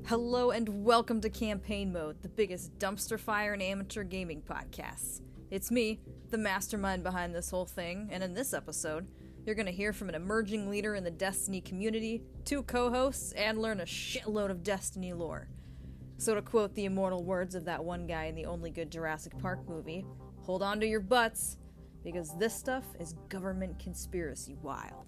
Hello and welcome to Campaign Mode, the biggest dumpster fire in amateur gaming podcasts. It's me, the mastermind behind this whole thing, and in this episode, you're going to hear from an emerging leader in the Destiny community, 2 co-hosts, and learn a shitload of Destiny lore. So to quote the immortal words of that one guy in the only good Jurassic Park movie, hold on to your butts, because this stuff is government conspiracy wild.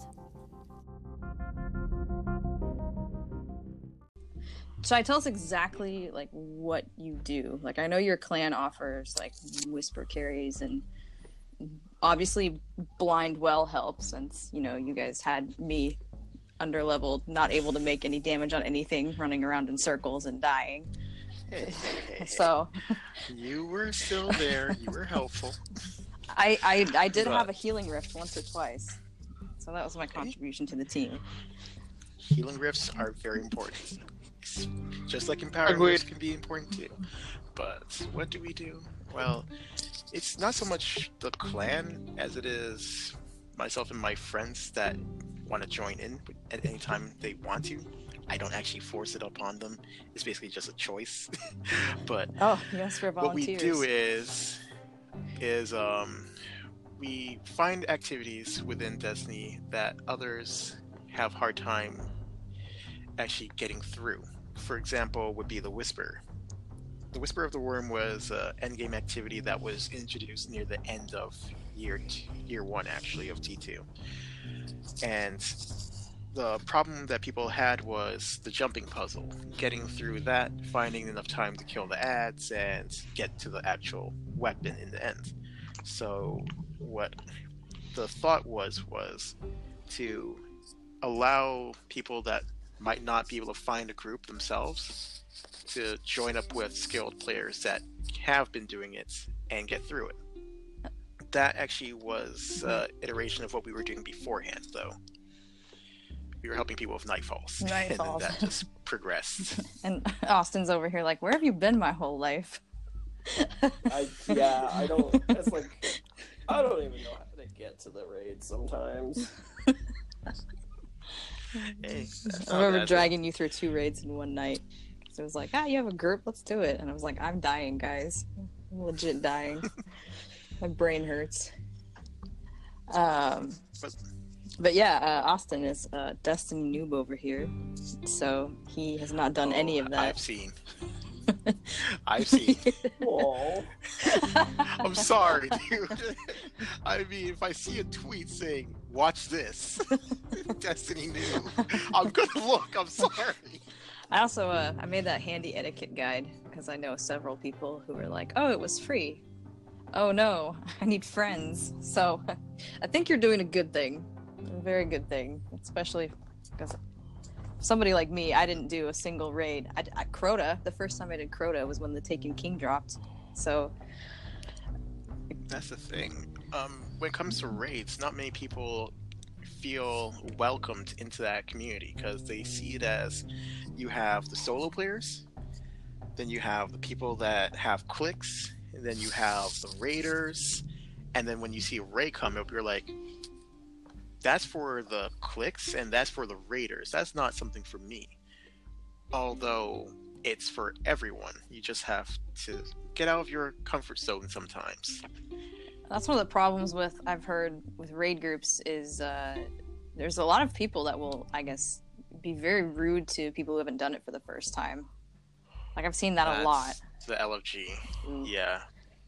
So I tell us exactly, what you do. I know your clan offers, whisper carries, and obviously blind well helps, since, you guys had me underleveled, not able to make any damage on anything, running around in circles and dying. Hey. So... You were still there. You were helpful. I did have a healing rift once or twice. So that was my contribution to the team. Healing rifts are very important. Just like empowering rifts can be important too. But what do we do? Well, it's not so much the clan as it is myself and my friends that want to join in at any time they want to. I don't actually force it upon them. It's basically just a choice. But yes, for volunteers. What we do is we find activities within Destiny that others have hard time actually getting through. For example, would be the Whisper. The Whisper of the Worm was an endgame activity that was introduced near the end of year 1, actually, of T2. And the problem that people had was the jumping puzzle. Getting through that, finding enough time to kill the ads, and get to the actual weapon in the end. So what the thought was to allow people that might not be able to find a group themselves to join up with skilled players that have been doing it and get through it. That actually was iteration of what we were doing beforehand, though. We were helping people with Nightfalls. And then that just progressed. And Austin's over here where have you been my whole life? I don't even know how to get to the raid sometimes. Hey, I remember dragging you through 2 raids in one night. So it was you have a group, let's do it. And I was like, I'm dying, guys. I'm legit dying. My brain hurts. But yeah, Austin is a Destiny noob over here. So he has not done any of that. I've seen. Aww. I'm sorry, dude. I mean, if I see a tweet saying, watch this, Destiny new, I'm gonna look. I'm sorry. I also, I made that handy etiquette guide because I know several people who were like, oh, it was free. Oh no, I need friends. So I think you're doing a good thing. A very good thing. Especially because somebody like me, I didn't do a single raid. Crota, the first time I did Crota was when the Taken King dropped. So that's the thing. When it comes to raids, not many people feel welcomed into that community because they see it as you have the solo players, then you have the people that have cliques, and then you have the raiders, and then when you see a raid come up, you're like, that's for the cliques and that's for the raiders. That's not something for me. Although it's for everyone. You just have to get out of your comfort zone sometimes. That's one of the problems I've heard with raid groups is there's a lot of people that will, I guess, be very rude to people who haven't done it for the first time. I've seen that a lot. The LFG. Yeah.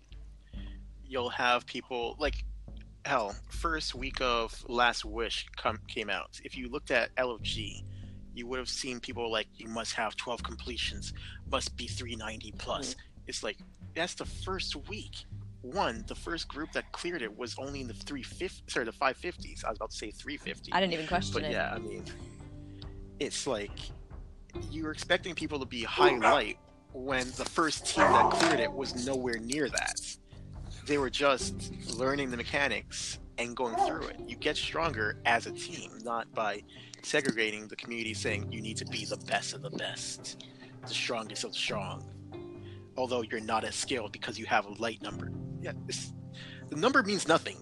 You'll have people hell, first week of Last Wish came out. If you looked at LFG, you would have seen people you must have 12 completions, must be 390 plus. It's that's the first week. The first group that cleared it was only in the 550s. I was about to say 350. I didn't even question it. But yeah, I mean, it's you're expecting people to be highlight when the first team that cleared it was nowhere near that. They were just learning the mechanics and going through it. You get stronger as a team, not by segregating the community saying you need to be the best of the best, the strongest of the strong. Although you're not as skilled because you have a light number. Yeah, the number means nothing.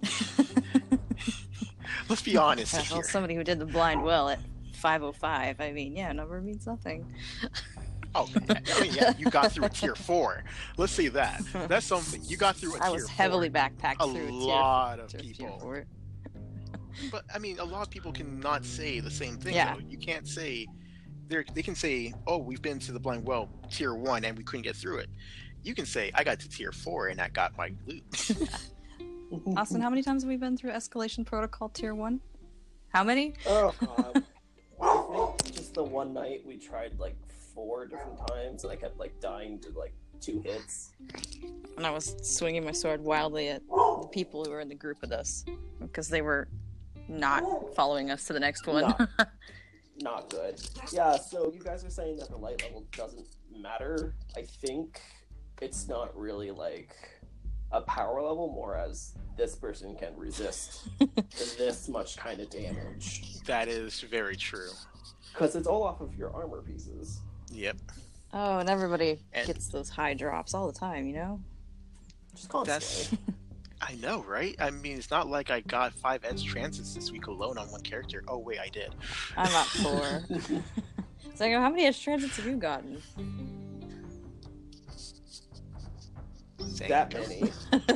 Let's be honest here. Somebody who did the blind well at 505, I mean, number means nothing. Oh, I mean, yeah, you got through a tier 4. Let's say that. That's something. You got through a tier 4. I was heavily backpacked A through lot of tier people. 4. But, I mean, a lot of people cannot say the same thing, Yeah. though. You can't say... They can say, oh, we've been to the Blind Well tier 1 and we couldn't get through it. You can say, I got to tier 4 and I got my loot. Austin, how many times have we been through Escalation Protocol tier 1? How many? Oh, God. I think just the one night we tried like 4 different times, and I kept like dying to like 2 hits. And I was swinging my sword wildly at the people who were in the group with us because they were not following us to the next one. Not good. Yeah, so you guys are saying that the light level doesn't matter. I think it's not really like a power level, more as this person can resist this much kind of damage. That is very true. Because it's all off of your armor pieces. Yep. Oh, and everybody And- gets those high drops all the time, you know? Just constantly. I know, right? I mean, it's not like I got 5 edge transits this week alone on one character. Oh, wait, I did. I'm at 4. It's like, how many edge transits have you gotten? Same. That many.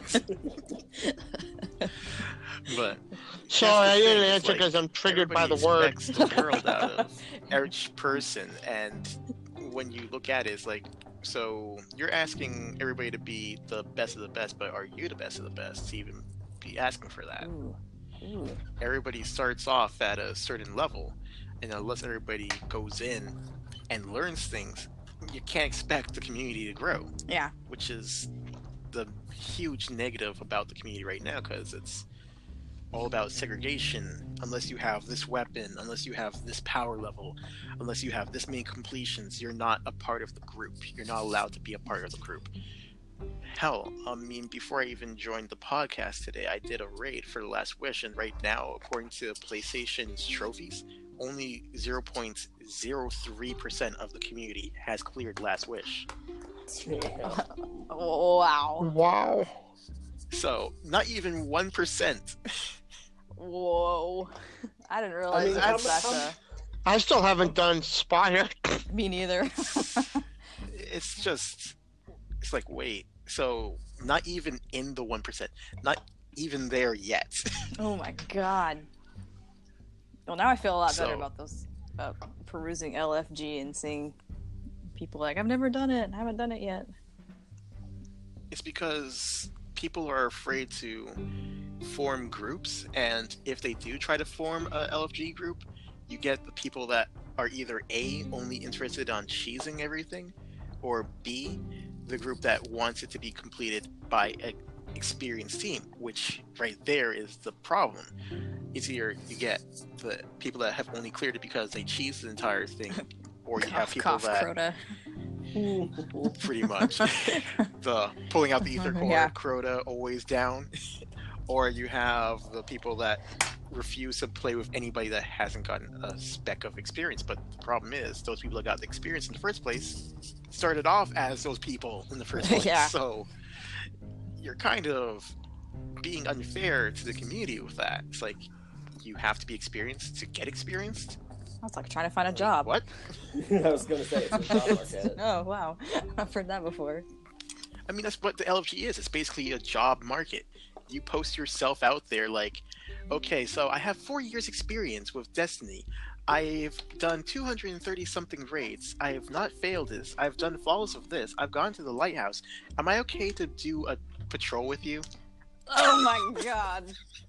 But Sorry, I that's the didn't thing, answer it's like because I'm triggered by the everybody word. expects the world out of each person, and when you look at it, it's like, so you're asking everybody to be the best of the best, but are you the best of the best to even be asking for that? Ooh. Everybody starts off at a certain level, and unless everybody goes in and learns things, you can't expect the community to grow, Yeah. which is the huge negative about the community right now, because it's all about segregation. Unless you have this weapon, unless you have this power level, unless you have this many completions, you're not a part of the group. You're not allowed to be a part of the group. Hell, I mean, before I even joined the podcast today, I did a raid for The Last Wish, and right now, according to PlayStation's trophies, only 0.03% of the community has cleared Last Wish. Yeah. Wow. Wow. So, not even 1%. Whoa. I didn't realize mean, that's how- I still haven't done Spire. me neither. It's just, it's like, wait, so not even in the 1%, not even there yet. Oh my god. Well, now I feel a lot better So- about those, perusing LFG and seeing people like, I've never done it, I haven't done it yet. It's because people are afraid to form groups, and if they do try to form a LFG group, you get the people that are either A, only interested on cheesing everything, or B, the group that wants it to be completed by an experienced team, which right there is the problem. It's either you get the people that have only cleared it because they cheesed the entire thing, or you have Cough, people cough, that Crota. pretty much the pulling out the ether core, Yeah. Crota always down, or you have the people that refuse to play with anybody that hasn't gotten a speck of experience. But the problem is those people that got the experience in the first place started off as those people in the first place. Yeah. So you're kind of being unfair to the community with that. It's like you have to be experienced to get experienced. That's like trying to find a job. What? I was gonna say it's a job market. Oh, wow. I've heard that before. I mean, that's what the LFG is. It's basically a job market. You post yourself out there like, okay, so I have 4 years experience with Destiny. I've done 230 something raids. I have not failed this. I've done flawless of this. I've gone to the lighthouse. Am I okay to do a patrol with you? Oh my god.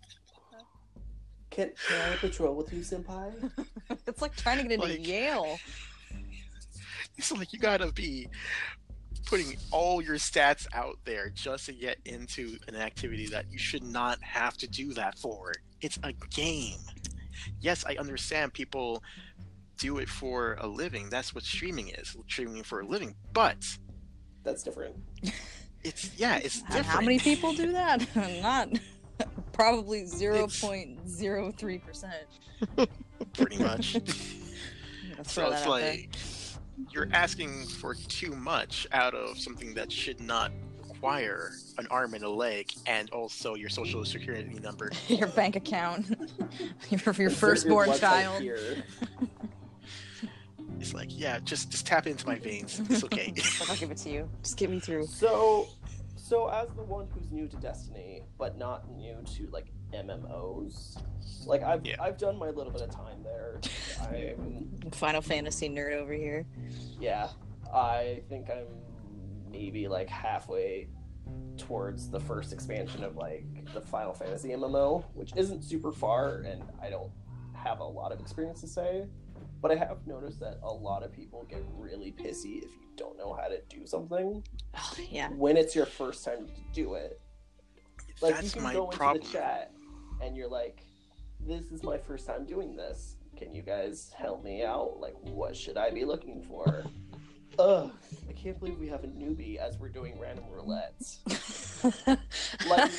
Can I patrol with you, senpai? It's like trying to get into Like- Yale. It's like you gotta be putting all your stats out there just to get into an activity that you should not have to do that for. It's a game. Yes, I understand people do it for a living. That's what streaming is, streaming for a living. But That's different. it's different. How many people do that? Not probably 0.03%. Pretty much. Let's So throw it's that out there. like you're asking for too much out of something that should not require an arm and a leg, and also your social security number. Your bank account, your Insert firstborn blood type child. here. It's like, yeah, just tap into my veins. It's okay. Like, I'll give it to you. Just get me through. So as the one who's new to Destiny, but not new to like MMOs, like I've done my little bit of time there. I'm Final Fantasy nerd over here. yeah, I think I'm maybe like halfway towards the first expansion of like the Final Fantasy MMO, which isn't super far, and I don't have a lot of experience to say, but I have noticed that a lot of people get really pissy if you don't know how to do something Oh, yeah. when it's your first time to do it. Like, That's you can my go problem. into the chat and you're like, this is my first time doing this. Can you guys help me out? Like, what should I be looking for? Ugh, I can't believe we have a newbie as we're doing random roulettes. Like,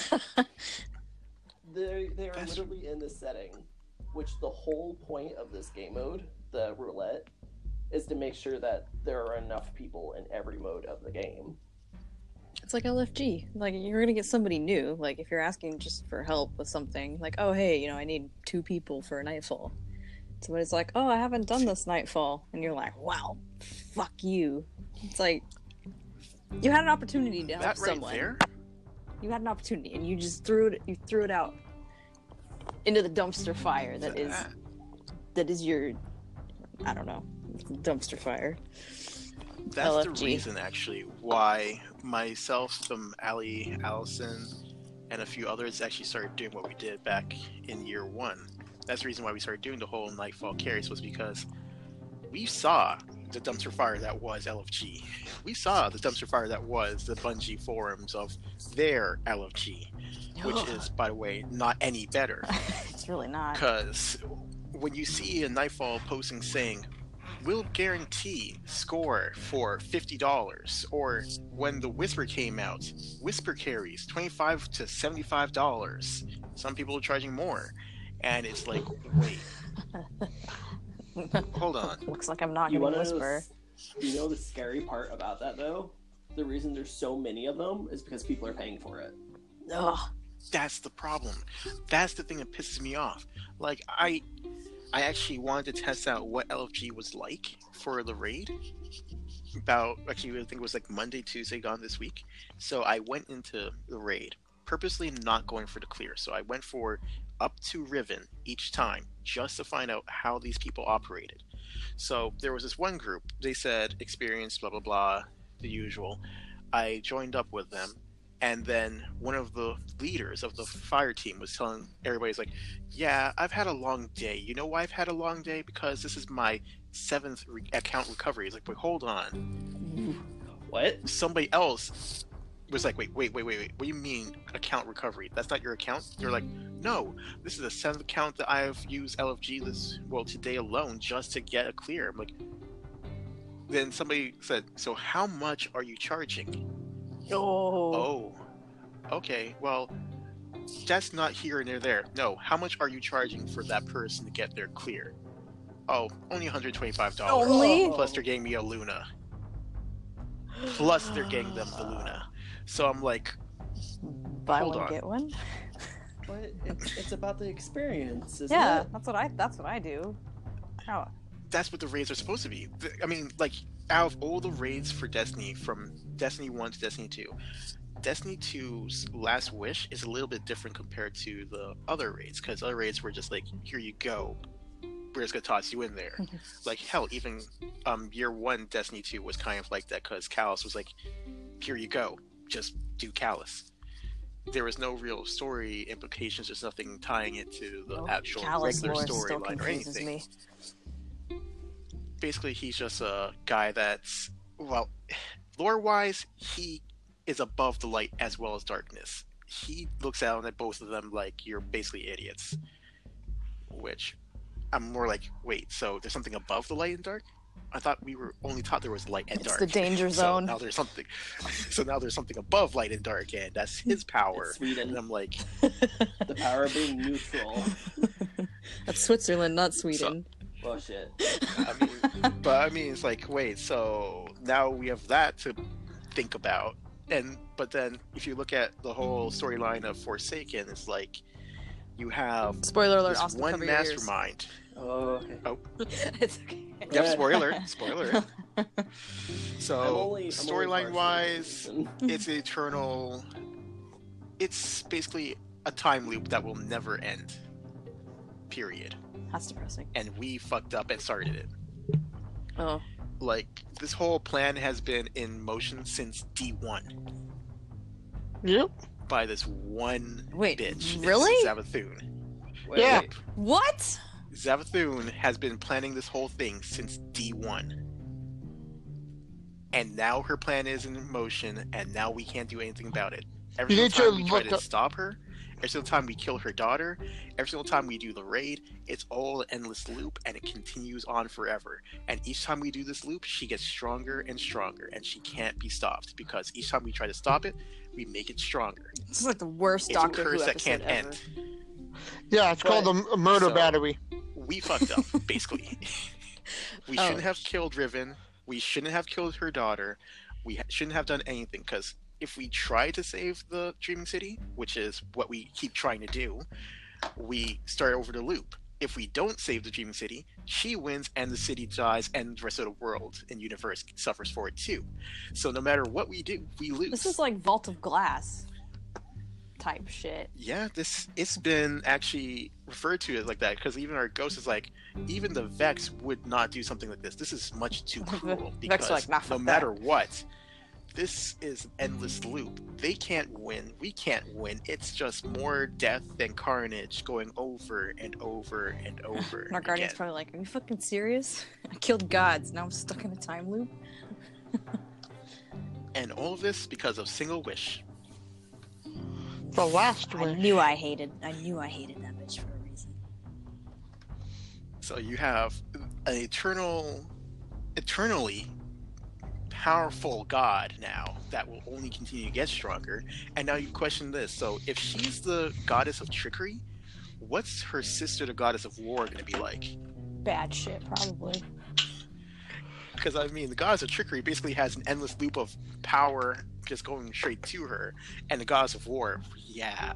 they are literally in this setting, which the whole point of this game mode, the roulette, is to make sure that there are enough people in every mode of the game. It's like LFG. Like, you're gonna get somebody new. Like, if you're asking just for help with something, like, oh, hey, I need 2 people for a Nightfall. So it's like, oh, I haven't done this Nightfall. And you're like, wow, fuck you. It's like, you had an opportunity to help That right someone. there? You had an opportunity, and you just threw it out into the dumpster fire that is your, I don't know, dumpster fire. That's LFG. the reason, actually, why myself, some Ali, Allison, and a few others actually started doing what we did back in year 1. That's the reason why we started doing the whole Nightfall carries, was because we saw the dumpster fire that was LFG. We saw the dumpster fire that was the Bungie forums of their LFG, which is, by the way, not any better. It's really not. Because when you see a Nightfall posting saying, we'll guarantee score for $50, or when the Whisper came out, Whisper carries $25 to $75. Some people are charging more. And it's like, wait, hold on. Looks like I'm not You gonna want to whisper. You know the scary part about that, though? The reason there's so many of them is because people are paying for it. Ugh. That's the problem. That's the thing that pisses me off. Like, I actually wanted to test out what LFG was like for the raid. Actually, I think it was like Monday, Tuesday gone this week. So I went into the raid, purposely not going for the clear. So I went for up to Riven each time, just to find out how these people operated. So there was this one group, they said experience, blah, blah, blah, the usual. I joined up with them, and then one of the leaders of the fire team was telling everybody, he's like, yeah, I've had a long day. You know why I've had a long day? Because this is my 7th account recovery. He's like, wait, hold on. What? Somebody else was like, wait, what do you mean account recovery? That's not your account? They're like, no, this is the 7th account that I've used LFG today alone just to get a clear. I'm like, then somebody said, so how much are you charging? Oh, okay, well, that's not here nor there. No, how much are you charging for that person to get their clear? Oh, only $125. Only? Plus they're getting me a Luna. Plus they're getting them the Luna. So I'm like, Buy hold one, on. get one. But it's about the experience, isn't Yeah, it? that's what I do. How? that's what the raids are supposed to be. I mean, like, out of all the raids for Destiny, from Destiny 1 to Destiny 2, Destiny 2's Last Wish is a little bit different compared to the other raids, because other raids were just like, here you go, we're just gonna toss you in there. Like, hell, even year 1 Destiny 2 was kind of like that, because Callus was like, here you go, just do Callus. There was no real story implications, there's nothing tying it to the actual Callous regular lore still storyline or confuses anything. me. Basically, he's just a guy that's, well, lore-wise, he is above the light as well as darkness. He looks down at both of them like you're basically idiots. Which, I'm more like, wait, so there's something above the light and dark? I thought we were only taught there was light and It's dark. the danger zone. So now there's something. So now there's something above light and dark, and that's his power. It's Sweden. And I'm like, The power of being neutral. That's Switzerland, not Sweden. Well, shit. I mean, it's like, wait, so now we have that to think about, but then if you look at the whole storyline of Forsaken, it's like you have Spoiler alert, this Austin, one cover your ears. mastermind. Oh, okay. It's okay. Yep, spoiler. Spoiler. I'm So, only storyline wise, partially- it's eternal. It's basically a time loop that will never end. Period. That's depressing. And we fucked up and started it. Oh. Like, this whole plan has been in motion since D1 Yep. by this one Wait, bitch. It's really? Zavathun. Wait, Yeah. What? Zavathun has been planning this whole thing since D1. And now her plan is in motion, and now we can't do anything about it. Every You single need time to we try look to up- stop her, every single time we kill her daughter, every single time we do the raid, it's all an endless loop, and it continues on forever. And each time we do this loop, she gets stronger and stronger, and she can't be stopped, because each time we try to stop it, we make it stronger. This is like the worst It's a Doctor Who curse that episode can't ever. end. Yeah, it's called a murder so- battery. We fucked up, basically. We Oh. shouldn't have killed Riven. We shouldn't have killed her daughter. We shouldn't have done anything, because if we try to save the Dreaming City, which is what we keep trying to do, we start over the loop. If we don't save the Dreaming City, she wins and the city dies, and the rest of the world and universe suffers for it too. So no matter what we do, we lose. This is like Vault of Glass type shit. Yeah, it's been actually referred to as like that, because even our ghost is like, even the Vex would not do something like this. This is much too cruel, Vex because are like, nah, no fuck matter what, this is an endless loop. They can't win. We can't win. It's just more death and carnage going over and over and over. And our Guardian's again. probably like, are you fucking serious? I killed gods, now I'm stuck in a time loop? And all of this because of single wish. The last I one. knew I hated that bitch for a reason. So you have an eternally powerful god now that will only continue to get stronger. And now you question this. So if she's the goddess of trickery, what's her sister, the goddess of war, going to be like? Bad shit, probably. Because, I mean, the goddess of trickery basically has an endless loop of power just going straight to her. And the goddess of war, yeah.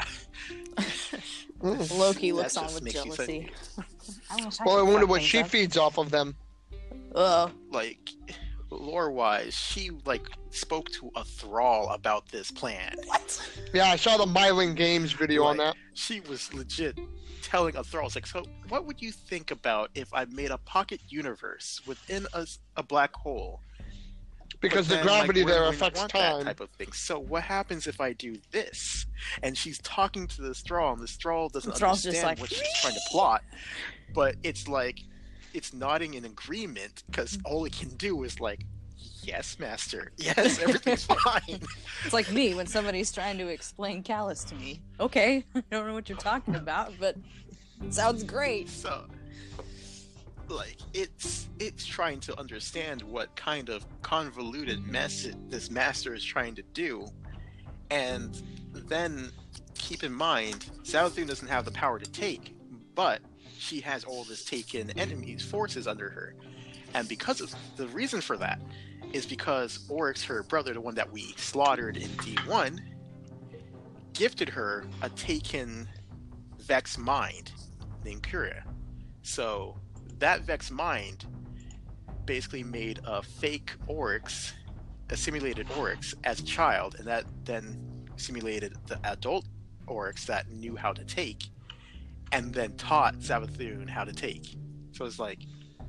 Loki That looks on just with makes you jealousy. Well, I wonder what she feeds off of them. Ugh. Like, lore-wise, she, like, spoke to a thrall about this plan. What? Yeah, I saw the Myling Games video on Right. that. She was legit telling a thrall, like, so what would you think about if I made a pocket universe within a black hole? Because But the then, like, gravity where there do we affects want that time. type of thing. So what happens if I do this? And she's talking to this thrall, and this thrall doesn't The thrall's just understand like, what she's trying to plot. But it's like, it's nodding in agreement, because all it can do is like, yes, master. Yes, everything's fine. It's like me when somebody's trying to explain Callus to me. Okay, I don't know what you're talking about, but it sounds great. So, like, it's trying to understand what kind of convoluted mess this master is trying to do, and then keep in mind, Zavathun doesn't have the power to take, but she has all this taken enemies forces under her, and because of the reason for that is because Oryx, her brother, the one that we slaughtered in D1, gifted her a taken Vex mind named Curia. So that Vex mind basically made a fake Oryx, a simulated Oryx as a child, and that then simulated the adult Oryx that knew how to take, and then taught Zavathun how to take. So it's like,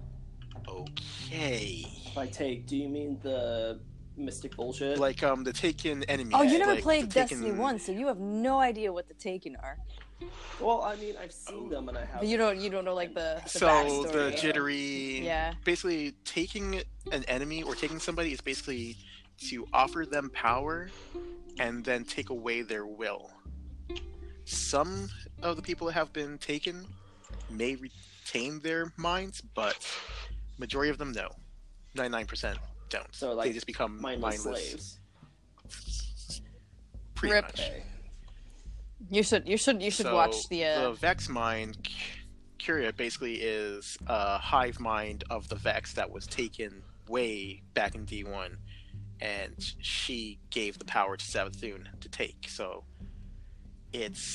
okay. By take, do you mean the mystic bullshit? Like the taken enemy. Oh, you never like, played the Taken- Destiny 1, so you have no idea what the Taken are. Well, I mean, I've seen them and I have. But you don't know like the So backstory. the jittery, Yeah. basically taking an enemy or taking somebody is basically to offer them power and then take away their will. Some of the people that have been taken may retain their minds, but majority of them no. 99% don't. So, like, they just become mindless mindless. slaves. Pretty Rip. much. Okay. You should So, watch the Vex mind. Curia basically is a hive mind of the Vex that was taken way back in D1, and she gave the power to Zavathun to take. So it's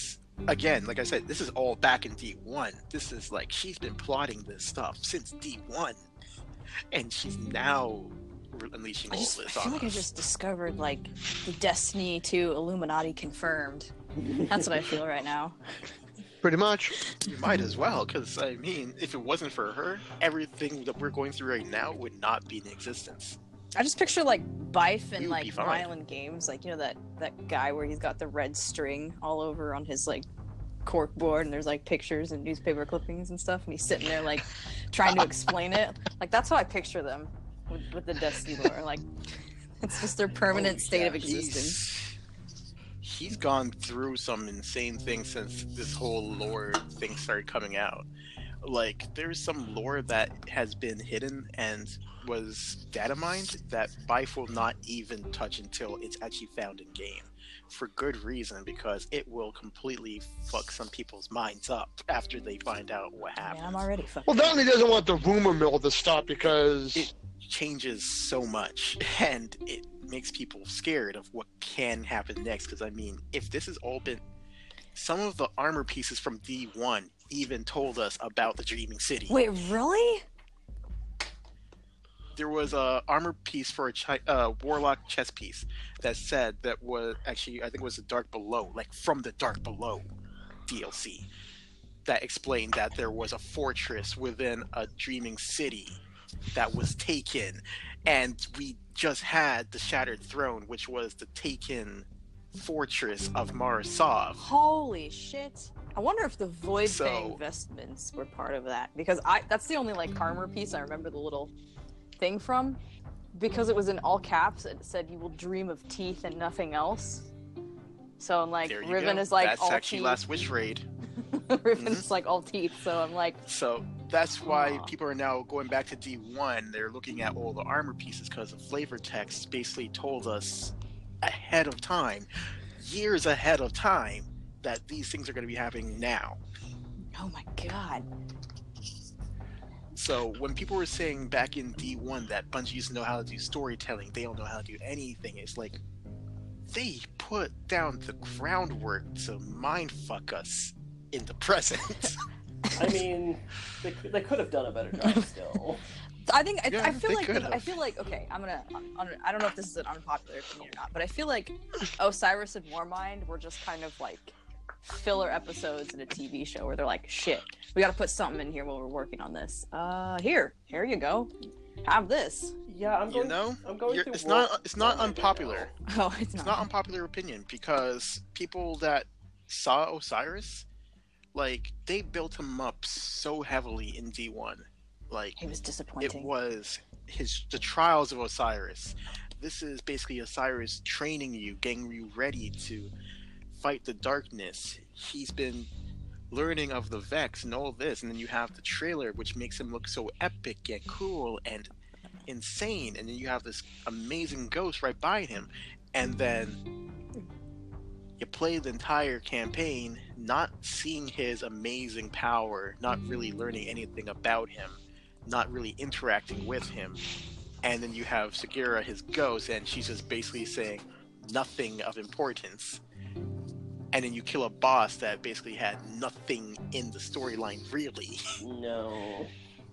again, like I said, this is all back in D1. This is like she's been plotting this stuff since D1, and she's now unleashing all this on us. I feel like I just discovered like the Destiny 2 Illuminati confirmed. That's what I feel right now. Pretty much. You might as well, because I mean, if it wasn't for her, everything that we're going through right now would not be in existence. I just picture like Bife and You'd like be fine. Violent Games, like that guy where he's got the red string all over on his like cork board, and there's like pictures and newspaper clippings and stuff, and he's sitting there like trying to explain it. Like that's how I picture them with the Destiny lore. Like it's just their permanent state of existence. He's gone through some insane things since this whole lore thing started coming out. Like, there's some lore that has been hidden and was data mined that Bife will not even touch until it's actually found in game. For good reason, because it will completely fuck some people's minds up after they find out what happened. Yeah, I'm already fucking. Well, Donnie doesn't want the rumor mill to stop because It changes so much, and it makes people scared of what can happen next. Because I mean, if this has all been, some of the armor pieces from D1 even told us about the Dreaming City. Wait, really? There was a armor piece for a warlock chest piece that said that was actually, I think it was the Dark Below, like from the Dark Below DLC, that explained that there was a fortress within a Dreaming City that was taken, and we just had the Shattered Throne, which was the taken fortress of Marasov. Holy shit. I wonder if the Void So- Fang vestments were part of that, because that's the only like armor piece I remember the little thing from, because it was in all caps. It said you will dream of teeth and nothing else. So like There you Riven go. is like That's all actually teeth. Last Wish Raid. Riven's like all teeth, so I'm like, So that's why Aw. people are now going back to D1. They're looking at all the armor pieces because the flavor text basically told us ahead of time, years ahead of time, that these things are going to be happening now. oh my god. So when people were saying back in D1 that Bungie used to know how to do storytelling, they don't know how to do anything, it's like they put down the groundwork to mindfuck us in the present. I mean, they could have done a better job still. I think Yeah, I feel they like could I have. feel like okay. I don't know if this is an unpopular opinion or not, but I feel like Osiris and Warmind were just kind of like filler episodes in a TV show where they're like, shit, we got to put something in here while we're working on this. Here you go, have this. Yeah, I'm going. You know, I'm going through it's War- not Warmind right unpopular. now. Oh, it's It's not. not unpopular opinion because people that saw Osiris, like, they built him up so heavily in D1. Like, It was it disappointing. was the trials of Osiris. This is basically Osiris training you, getting you ready to fight the darkness. He's been learning of the Vex and all this, and then you have the trailer, which makes him look so epic and cool and insane, and then you have this amazing ghost right by him, and then you play the entire campaign not seeing his amazing power, not really learning anything about him, not really interacting with him, and then you have Sagira, his ghost, and she's just basically saying nothing of importance, and then you kill a boss that basically had nothing in the storyline really. No.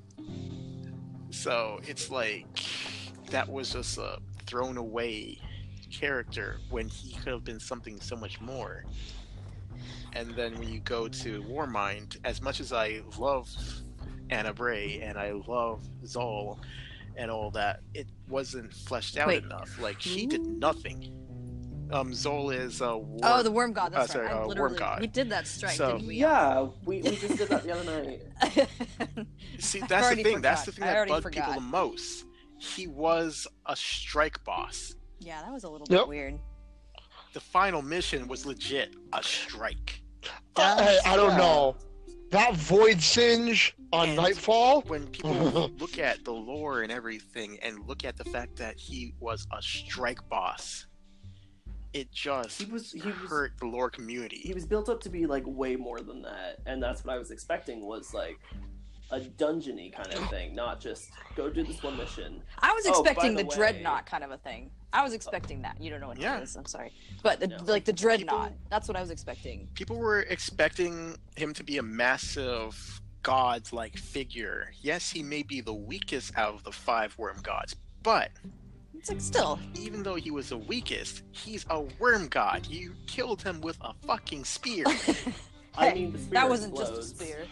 So it's like that was just a thrown away character when he could have been something so much more. And then when you go to Warmind, as much as I love Anna Bray and I love Zol and all that, it wasn't fleshed out Wait, enough. Like, she did nothing. Zol is a war... Oh, the Worm God. That's sorry, right. I Worm literally God. we did that strike, So- didn't we? Yeah, we just did that the other night. See, I that's the already thing. That's the forgot. thing I that already bugged people forgot. the most. He was a strike boss. Yeah, that was a little Yep. bit weird. The final mission was legit a strike. I don't know. That Void Singe on And- Nightfall? When people look at the lore and everything and look at the fact that he was a strike boss, it just He was hurt the lore community. he was built up to be like way more than that, and that's what I was expecting was like a dungeony kind of thing, not just go do this one mission. I was Oh, by expecting the the way- dreadnought kind of a thing. I was expecting that. You don't know what Yeah. it is. I'm sorry, but No. like the dreadnought. That's what I was expecting. People were expecting him to be a massive god-like figure. Yes, he may be the weakest out of the 5 worm gods, but It's like still. even though he was the weakest, he's a worm god. You killed him with a fucking spear. I Hey, mean, the spear that wasn't explodes. just a spear.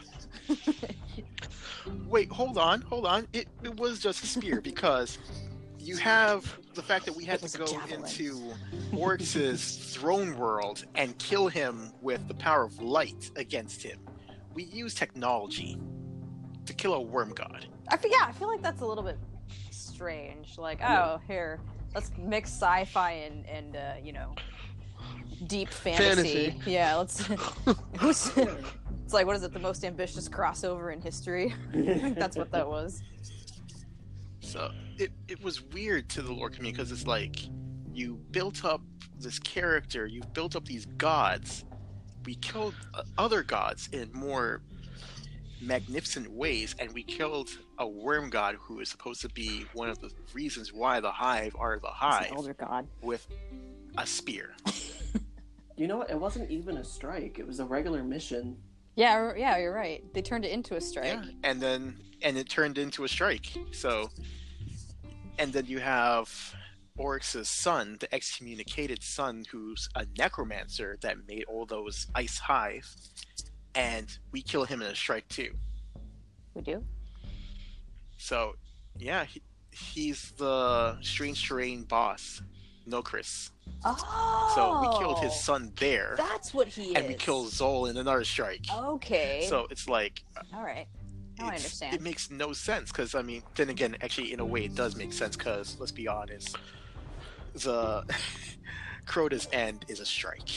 Wait, hold on. It was just a spear because you have the fact that we had It was to a go javelin. into Oryx's throne world and kill him with the power of light against him. We use technology to kill a worm god. I feel like that's a little bit strange. Like, oh, here, let's mix sci-fi and deep fantasy. Fantasy. Yeah, let's. It's like, what is it? The most ambitious crossover in history. I think that's what that was. So it was weird to the lore community because it's like you built up this character, you built up these gods. We killed other gods in more magnificent ways, and we killed a worm god who is supposed to be one of the reasons why the Hive are the It's Hive an older god. with a spear. You know what? It wasn't even a strike. It was a regular mission. Yeah, you're right. They turned it into a strike. Yeah, and it turned into a strike. So, and then you have Oryx's son, the excommunicated son, who's a necromancer that made all those ice hive, and we kill him in a strike too. We do. So, yeah, he's the strange terrain boss, Nokris. Oh. So we killed his son there, That's what he is. and we killed Zol in another strike. Okay. So it's like all right. Now I understand. It makes no sense because I mean, then again, actually, in a way, it does make sense because let's be honest, the Crota's End is a strike.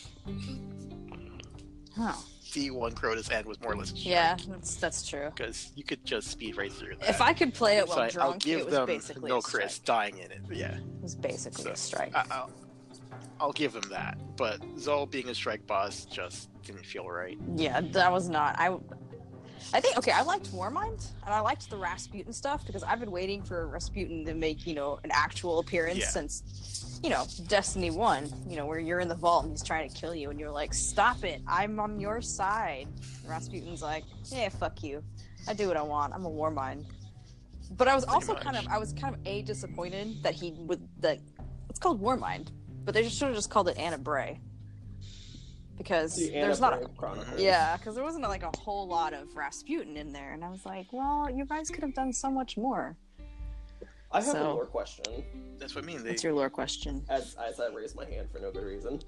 Oh. D1 Crota's End was more or less a strike. Yeah, that's true. Because you could just speed right through that. If I could play it So while I'll drunk, give it was them basically no a strike. Chris dying in it. Yeah, It was basically So, a strike. I'll give them that. But Zol being a strike boss just didn't feel right. Yeah, that was not. I think I liked Warmind and I liked the Rasputin stuff because I've been waiting for Rasputin to make an actual appearance Yeah. since Destiny 1, where you're in the vault and he's trying to kill you and you're like, stop it, I'm on your side. And Rasputin's like, yeah, fuck you, I do what I want, I'm a Warmind. But I was also much. kind of disappointed that it's called Warmind, but they should have just called it Anna Bray. Because The there's not Annabelle Chronicles. yeah, because there wasn't like a whole lot of Rasputin in there, and I was like, well, you guys could have done so much more. I have a So- lore question, That's what I mean. What's your lore question? as I raised my hand for no good reason.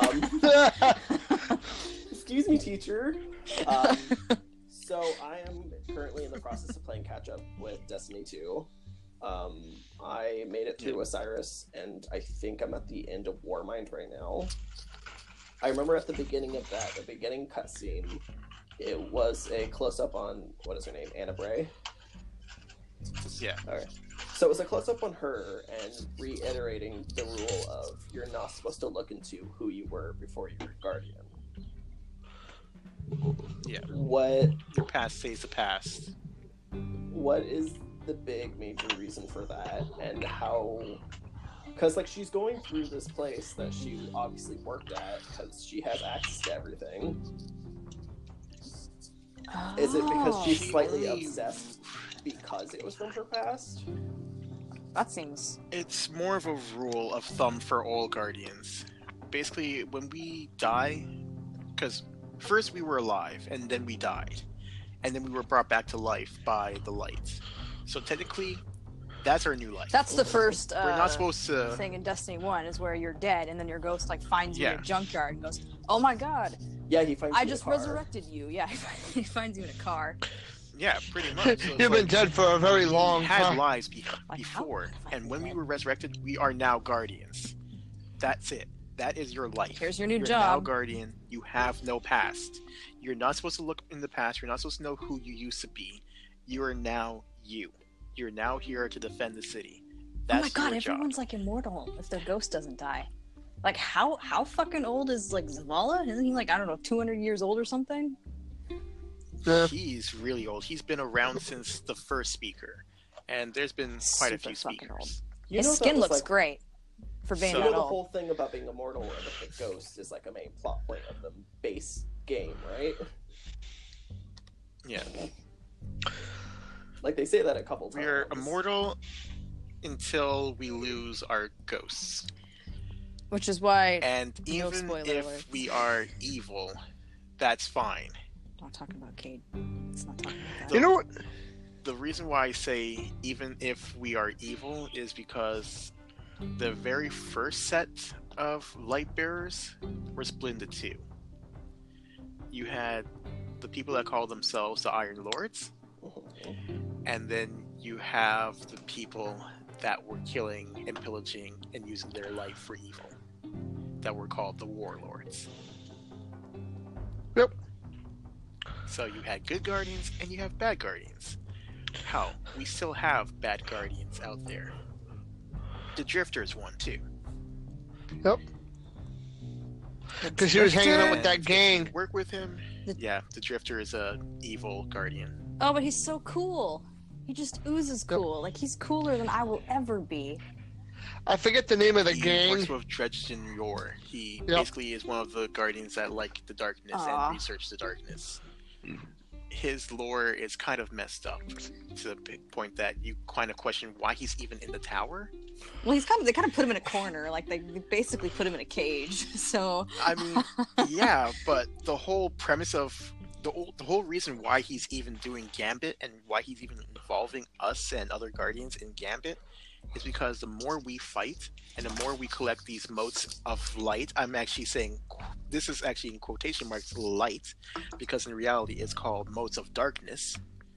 Excuse me, teacher. So I am currently in the process of playing catch up with Destiny 2. I made it through Osiris, and I think I'm at the end of Warmind right now. I remember at the beginning of the beginning cutscene, it was a close-up on, what is her name, Anna Bray? Yeah. Alright. So it was a close-up on her and reiterating the rule of you're not supposed to look into who you were before you were Guardian. Yeah. What Your past stays the past. what is the big major reason for that, and how? Because she's going through this place that she obviously worked at because she has access to everything. Is it because she's She slightly only- obsessed because it was from her past? That seems. It's more of a rule of thumb for all Guardians. Basically, when we die, because first we were alive, and then we died, and then we were brought back to life by the light. So technically, that's our new life. That's the first We're not supposed to. thing in Destiny 1 is where you're dead, and then your ghost finds you in Yeah. a junkyard and goes, "Oh my god, Yeah, he finds I you in a just car. resurrected you." Yeah, he finds you in a car. Yeah, pretty much. So it's You've been like, dead for a very we long had time. lives Like, how before, have I and been when we dead? were resurrected, we are now Guardians. That's it. That is your life. Here's your new You're now job. Guardian. You have no past. You're not supposed to look in the past. You're not supposed to know who you used to be. You are now you. You're now here to defend the city. That's Oh my god, your job. everyone's immortal if their ghost doesn't die. How fucking old is Zavala? Isn't he I don't know, 200 years old or something? Yeah. He's really old. He's been around since the first speaker, and there's been quite a Super few fucking speakers. You His know that skin was, looks like, great for being So- You know that the old. whole thing about being immortal or that the ghost is like a main plot point of the base game, right? Yeah, Like they say that a couple times. we are immortal until we lose our ghosts. Which is why And No even spoiler if alerts. we are evil, that's fine. not talking about Cade. Let's not talk about that. You know what? The reason why I say even if we are evil is because the very first set of light bearers were split into two. You had the people that call themselves the Iron Lords, and then you have the people that were killing and pillaging and using their light for evil, that were called the Warlords. Yep. So you had good guardians and you have bad guardians. Hell, we still have bad guardians out there. The Drifter's one too. Yep. Because he was hanging out with that And gang. if you work with him. Yeah, the Drifter is a evil guardian. Oh, but he's so cool. He just oozes cool. Like, he's cooler than I will ever be. I forget the name of the He gang. works with Dredgen Yor. He Yep. basically is one of the guardians that like the darkness Aw. and research the darkness. His lore is kind of messed up to the point that you kind of question why he's even in the tower. Well, they kind of put him in a corner. Like, they basically put him in a cage. So, I mean, yeah, but the whole premise of the whole reason why he's even doing Gambit and why he's even involving us and other guardians in Gambit is because the more we fight and the more we collect these motes of light, I'm actually saying this is actually in quotation marks light, because in reality it's called motes of darkness.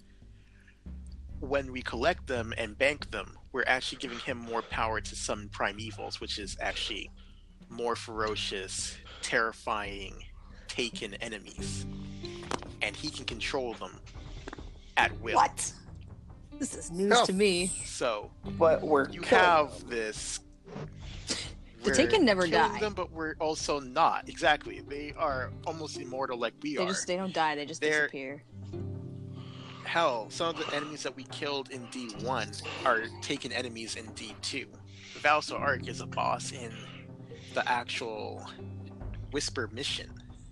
When we collect them and bank them, we're actually giving him more power to summon primevals, which is actually more ferocious, terrifying, taken enemies. And he can control them at will. what? This is news No. to me. So But we're you killing have them. this. The we're Taken never killing die. them, but we're also not. Exactly. They are almost immortal like we are. They don't die. They just They're- disappear. Hell, some of the enemies that we killed in D1 are taken enemies in D2. Valsa Arc is a boss in the actual Whisper mission.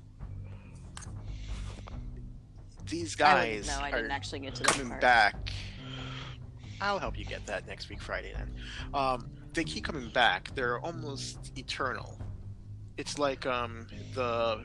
These guys I are didn't actually get to that coming part. back. I'll help you get that next week, Friday. Then, they keep coming back. They're almost eternal. It's like the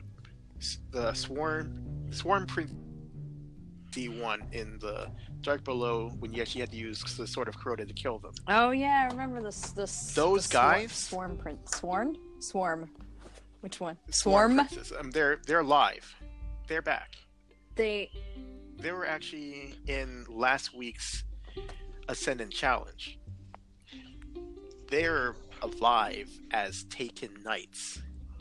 swarm print D1 in the Dark Below when you actually had to use the Sword of Crota to kill them. Oh yeah, I remember this. Those guys? Swarm print. Swarm. Which one? Swarm Swarm. Princes. They're alive. They're back. They. They were actually in last week's Ascendant Challenge. They're alive as Taken Knights.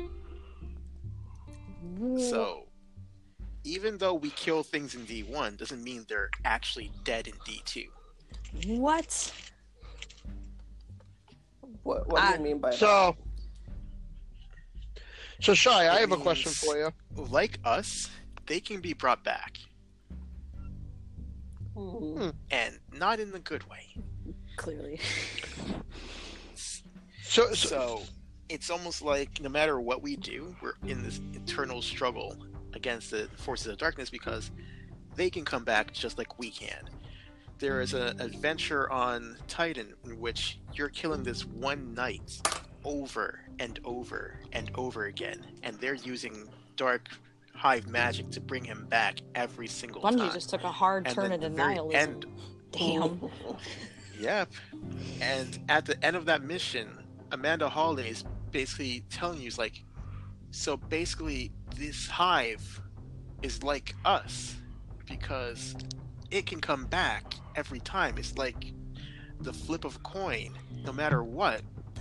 So, even though we kill things in D1, doesn't mean they're actually dead in D2. What? What do you mean by that? So Shy, I It have a question means- for you. Like us, they can be brought back, Hmm. and not in the good way. Clearly. So, it's almost like no matter what we do, we're in this eternal struggle against the forces of darkness because they can come back just like we can. There is an adventure on Titan in which you're killing this one knight over and over and over again, and they're using dark hive magic to bring him back every single Bungie time. just took a hard And turn then into the very nihilism. end- Damn. Yep. And at the end of that mission, Amanda Holiday is basically telling you, like, so basically this hive is like us because it can come back every time. It's like the flip of a coin. No matter what,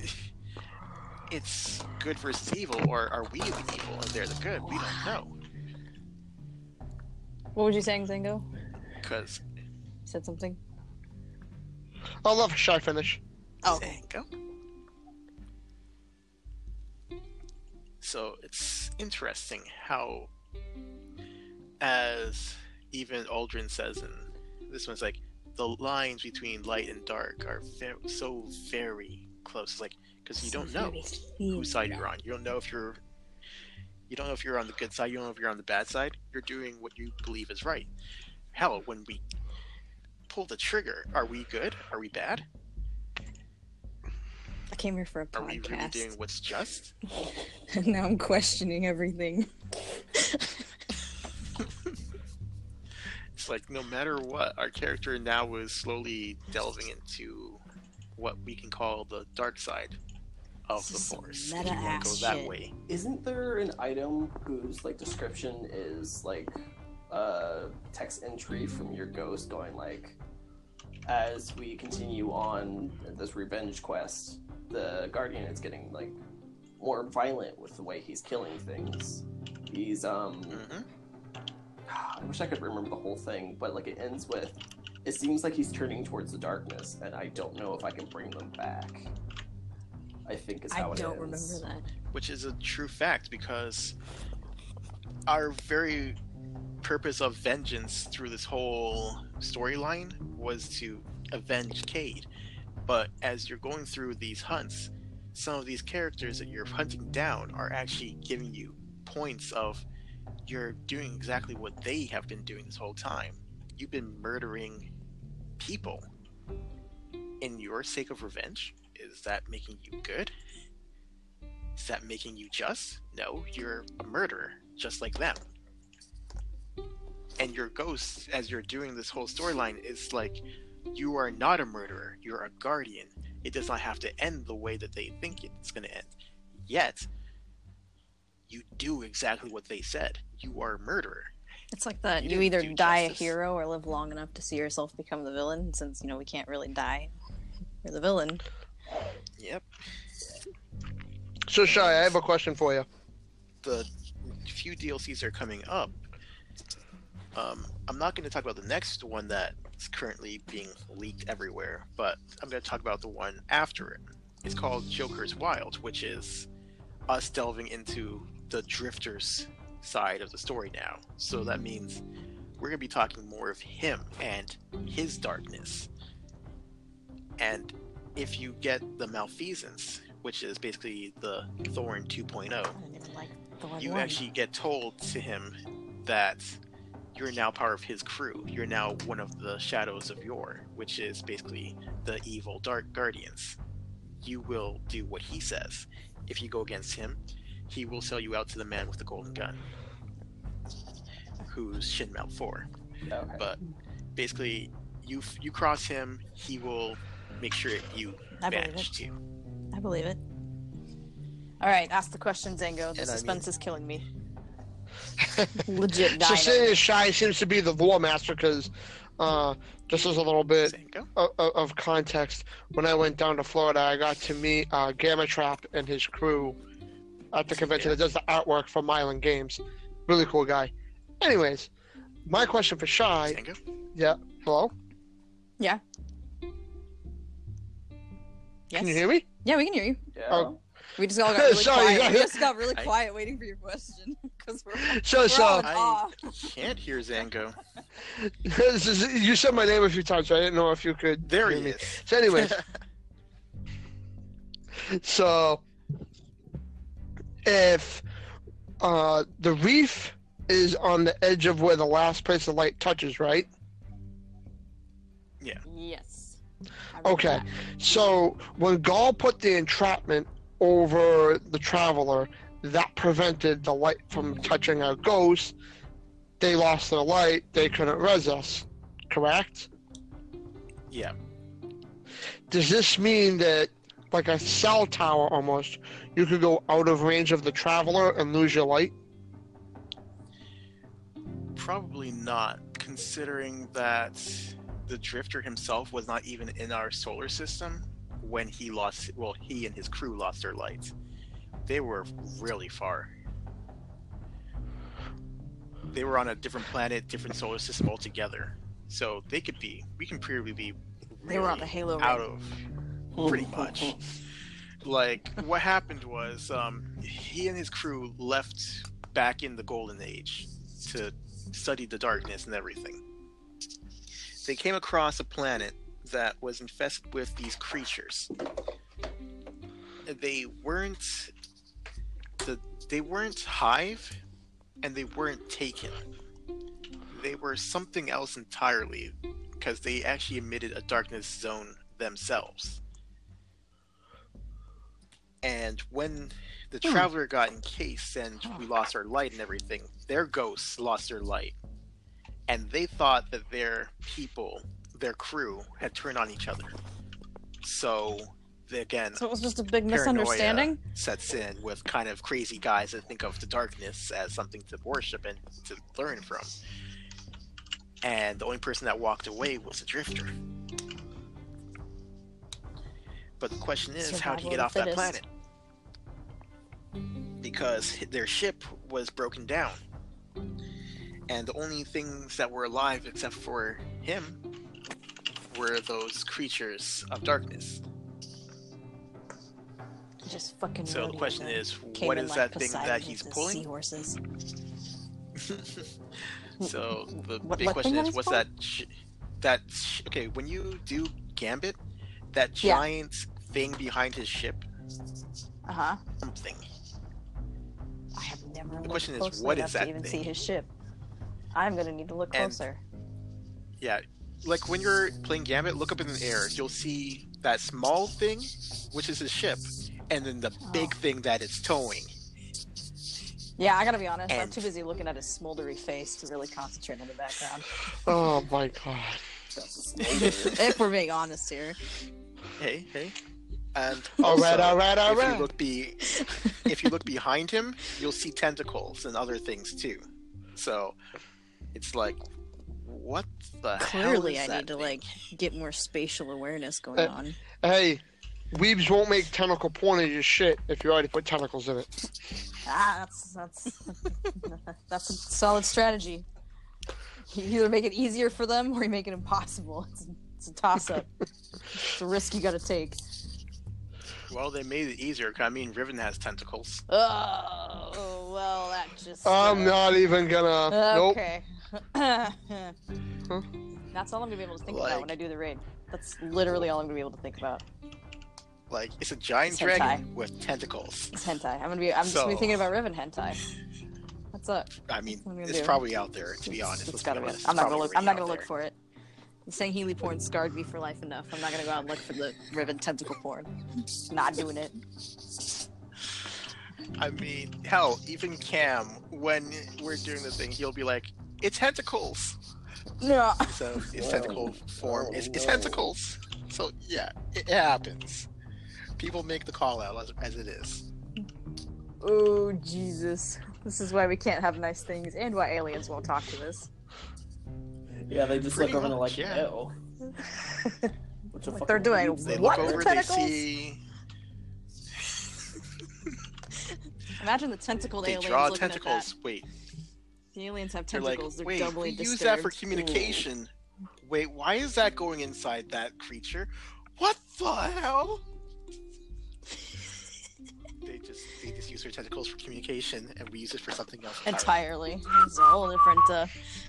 it's good versus evil, or are we the evil and they're the good? We don't know. What was you saying, Zango? Because Said something? I'll let Shy finish. Oh. Zango. So it's interesting how, as even Aldrin says in this one's like the lines between light and dark are so very close. It's like because you don't know whose side you're on. You don't know if you're on the good side. You don't know if you're on the bad side. You're doing what you believe is right. Hell, when we pull the trigger, are we good? Are we bad? I came here for a podcast. Are we really doing what's just? And now I'm questioning everything. It's like no matter what, our character now is slowly delving into what we can call the dark side of the Force. If you want to go that way. Isn't there an item whose like description is like a text entry from your ghost going like, as we continue on this revenge quest, the Guardian is getting like more violent with the way he's killing things. He's I wish I could remember the whole thing, but like it ends with, it seems like he's turning towards the darkness, and I don't know if I can bring them back. I think is how it ends. I don't remember that. Which is a true fact, because our very purpose of vengeance through this whole storyline was to avenge Cade. But as you're going through these hunts, some of these characters that you're hunting down are actually giving you points of you're doing exactly what they have been doing this whole time. You've been murdering people in your sake of revenge. Is that making you good? Is that making you just? No, you're a murderer, just like them. And your ghost, as you're doing this whole storyline, is like, you are not a murderer, you're a guardian. It does not have to end the way that they think it's going to end. Yet, you do exactly what they said. You are a murderer. It's like that you either die a hero or live long enough to see yourself become the villain, since, you know, we can't really die. You're the villain. Yep. So, Shai, I have a question for you. The few DLCs are coming up. I'm not going to talk about the next one that's currently being leaked everywhere, but I'm going to talk about the one after it. It's called Joker's Wild, which is us delving into the Drifters side of the story now. So that means we're going to be talking more of him and his darkness. And if you get the Malfeasance, which is basically the Thorn 2.0, I didn't even like Thorn you 1. actually get told to him that you're now part of his crew. You're now one of the Shadows of Yore, which is basically the evil Dark Guardians. You will do what he says. If you go against him, he will sell you out to the man with the golden gun, who's Shin Malphur. Okay. But basically, you cross him, he will make sure you vanish too. I believe it. Alright, ask the question, Zango. The And suspense is killing me. Legit dying. So saying Shai seems to be the lore master because, just as a little bit Zango? of context, when I went down to Florida, I got to meet Gamma Trap and his crew at the convention that does the artwork for Mylan Games. Really cool guy. Anyways, my question for Shai. Zango? Yeah. Hello? Yeah. Yes? Can you hear me? Yeah, we can hear you. Yeah. Oh. We just all got really Sorry, quiet. I- We just got really quiet waiting for your question. Because we're all in I awe. can't hear Zango. You said my name a few times, so I didn't know if you could There hear he me. is. So anyways, so if the reef is on the edge of where the last place the light touches, right? Yes. I read Okay. that. So when Gaul put the entrapment over the Traveler, that prevented the light from touching our ghost. They lost their light. They couldn't res us. Correct? Yeah. Does this mean that, like a cell tower almost, you could go out of range of the Traveler and lose your light? Probably not, considering that the Drifter himself was not even in our solar system when he and his crew lost their lights. They were really far. They were on a different planet, different solar system altogether. So we can probably be They were on really the Halo out ring. of pretty much. Like, what happened was, he and his crew left back in the Golden Age to studied the darkness and everything. They came across a planet that was infested with these creatures. They weren't Hive, and they weren't Taken. They were something else entirely, because they actually emitted a darkness zone themselves. And when the Traveler got encased and we lost our light and everything, their ghosts lost their light. And they thought that their people, their crew, had turned on each other. So, again, So it was just a big paranoia misunderstanding? sets in with kind of crazy guys that think of the darkness as something to worship and to learn from. And the only person that walked away was a drifter. But the question is, how'd he get off that planet? Because their ship was broken down. And the only things that were alive except for him were those creatures of darkness. Just fucking So the rodeo question them. is, Came what in is like that thing Poseidon that with he's his pulling? Seahorses. So the What big thing question that is, he's what's pulling? okay, when you do Gambit, that giant thing behind his ship, Uh-huh. something. I have never looked question is, closely what enough is that to even thing? see his ship. I'm gonna need to look And- closer. Yeah, like when you're playing Gambit, look up in the air. You'll see that small thing, which is his ship, and then the big thing that it's towing. Yeah, I gotta be honest. I'm And- too busy looking at his smoldery face to really concentrate on the background. Oh my god. If we're being honest here. Hey. And Alright, also, alright. if you look behind him, you'll see tentacles and other things too. So it's like, what the Clearly, hell is I that need to thing? get more spatial awareness going on. Hey, weebs won't make tentacle porn of your shit if you already put tentacles in it. That's a solid strategy. You either make it easier for them or you make it impossible. It's a toss-up. It's a risk you gotta take. Well, they made it easier. 'Cause, I mean, Riven has tentacles. Oh, well, that just... I'm not even gonna. Nope. Okay. That's all I'm gonna be able to think about when I do the raid. That's literally all I'm gonna be able to think about. Like, it's a giant It's dragon with tentacles. It's hentai. I'm just gonna be thinking about Riven hentai. What's up? I mean, What am I gonna it's do? probably out there, to be honest. It's Let's gotta be be. honest. I'm It's not gonna probably look. I'm not already gonna out look for it. Saying Healy porn scarred me for life enough. I'm not gonna go out and look for the Riven tentacle porn. Not doing it. there. I mean, hell, even Cam, when we're doing the thing, he'll be like, "It's tentacles." No. So it's Whoa. tentacle form. Oh, It's no. tentacles. So yeah, it happens. People make the call out as it is. Oh Jesus! This is why we can't have nice things, and why aliens won't talk to us. Yeah, they just Pretty look over and they're much, like, yeah. ew. What Like they're doing. They What, look the over, they tentacles? see, Imagine the tentacled they aliens draw looking tentacles. Wait, at that. The aliens have they're like, tentacles. They're wait, doubly we disturbed. use that for communication. Wait, why is that going inside that creature? What the hell? They just use their tentacles for communication, and we use it for something else entirely. Entirely. It's a whole different.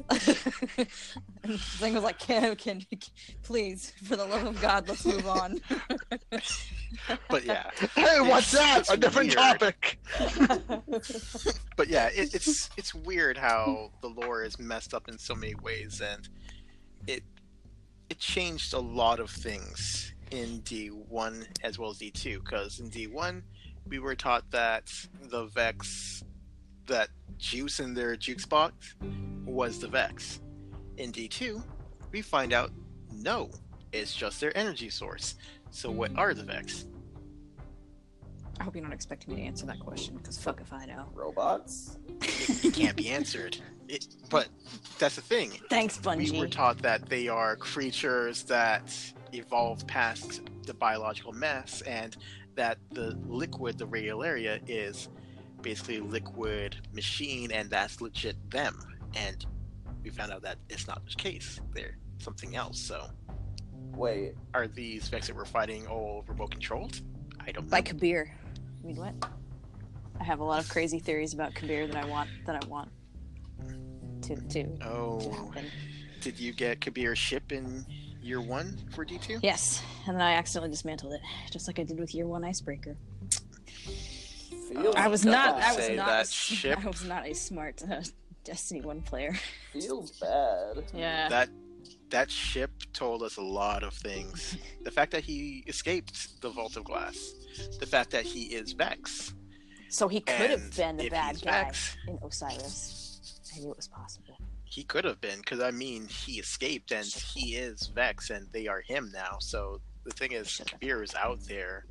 Thing was like, can please, for the love of God, let's move on. But yeah, Hey, what's that? it's A different weird. topic. But yeah, it's weird how the lore is messed up in so many ways, and it changed a lot of things in D1 as well as D2. Because in D1, we were taught that the Vex, that juice in their juice box, was the Vex. In D2, we find out no, it's just their energy source. So what are the Vex? I hope you're not expecting me to answer that question, because fuck if I know. Robots? It can't be answered. But that's the thing. Thanks, We were Bungie. taught that they are creatures that evolved past the biological mass, and that the liquid, the radiolaria, is basically a liquid machine, and that's legit them. And we found out that it's not the case. They're something else. So, Wait, are these Vex that we're fighting all remote controlled? I don't know. By Kabir. I mean, what? I have a lot of crazy theories about Kabir that I want to Oh, happen. did you get Kabir's ship in year 1 for D2? Yes, and then I accidentally dismantled it, just like I did with year 1 Icebreaker. Feels I was I'd not. have to I was say not. that ship- I was not a smart Destiny 1 player. Feels bad. Yeah. That ship told us a lot of things. The fact that he escaped the Vault of Glass, the fact that he is Vex. So he could have And been the if bad he's guy Vex, in Osiris. I knew it was possible. he could have been, because I mean, he escaped and he is Vex, and they are him now. So the thing is, Kabir is out there,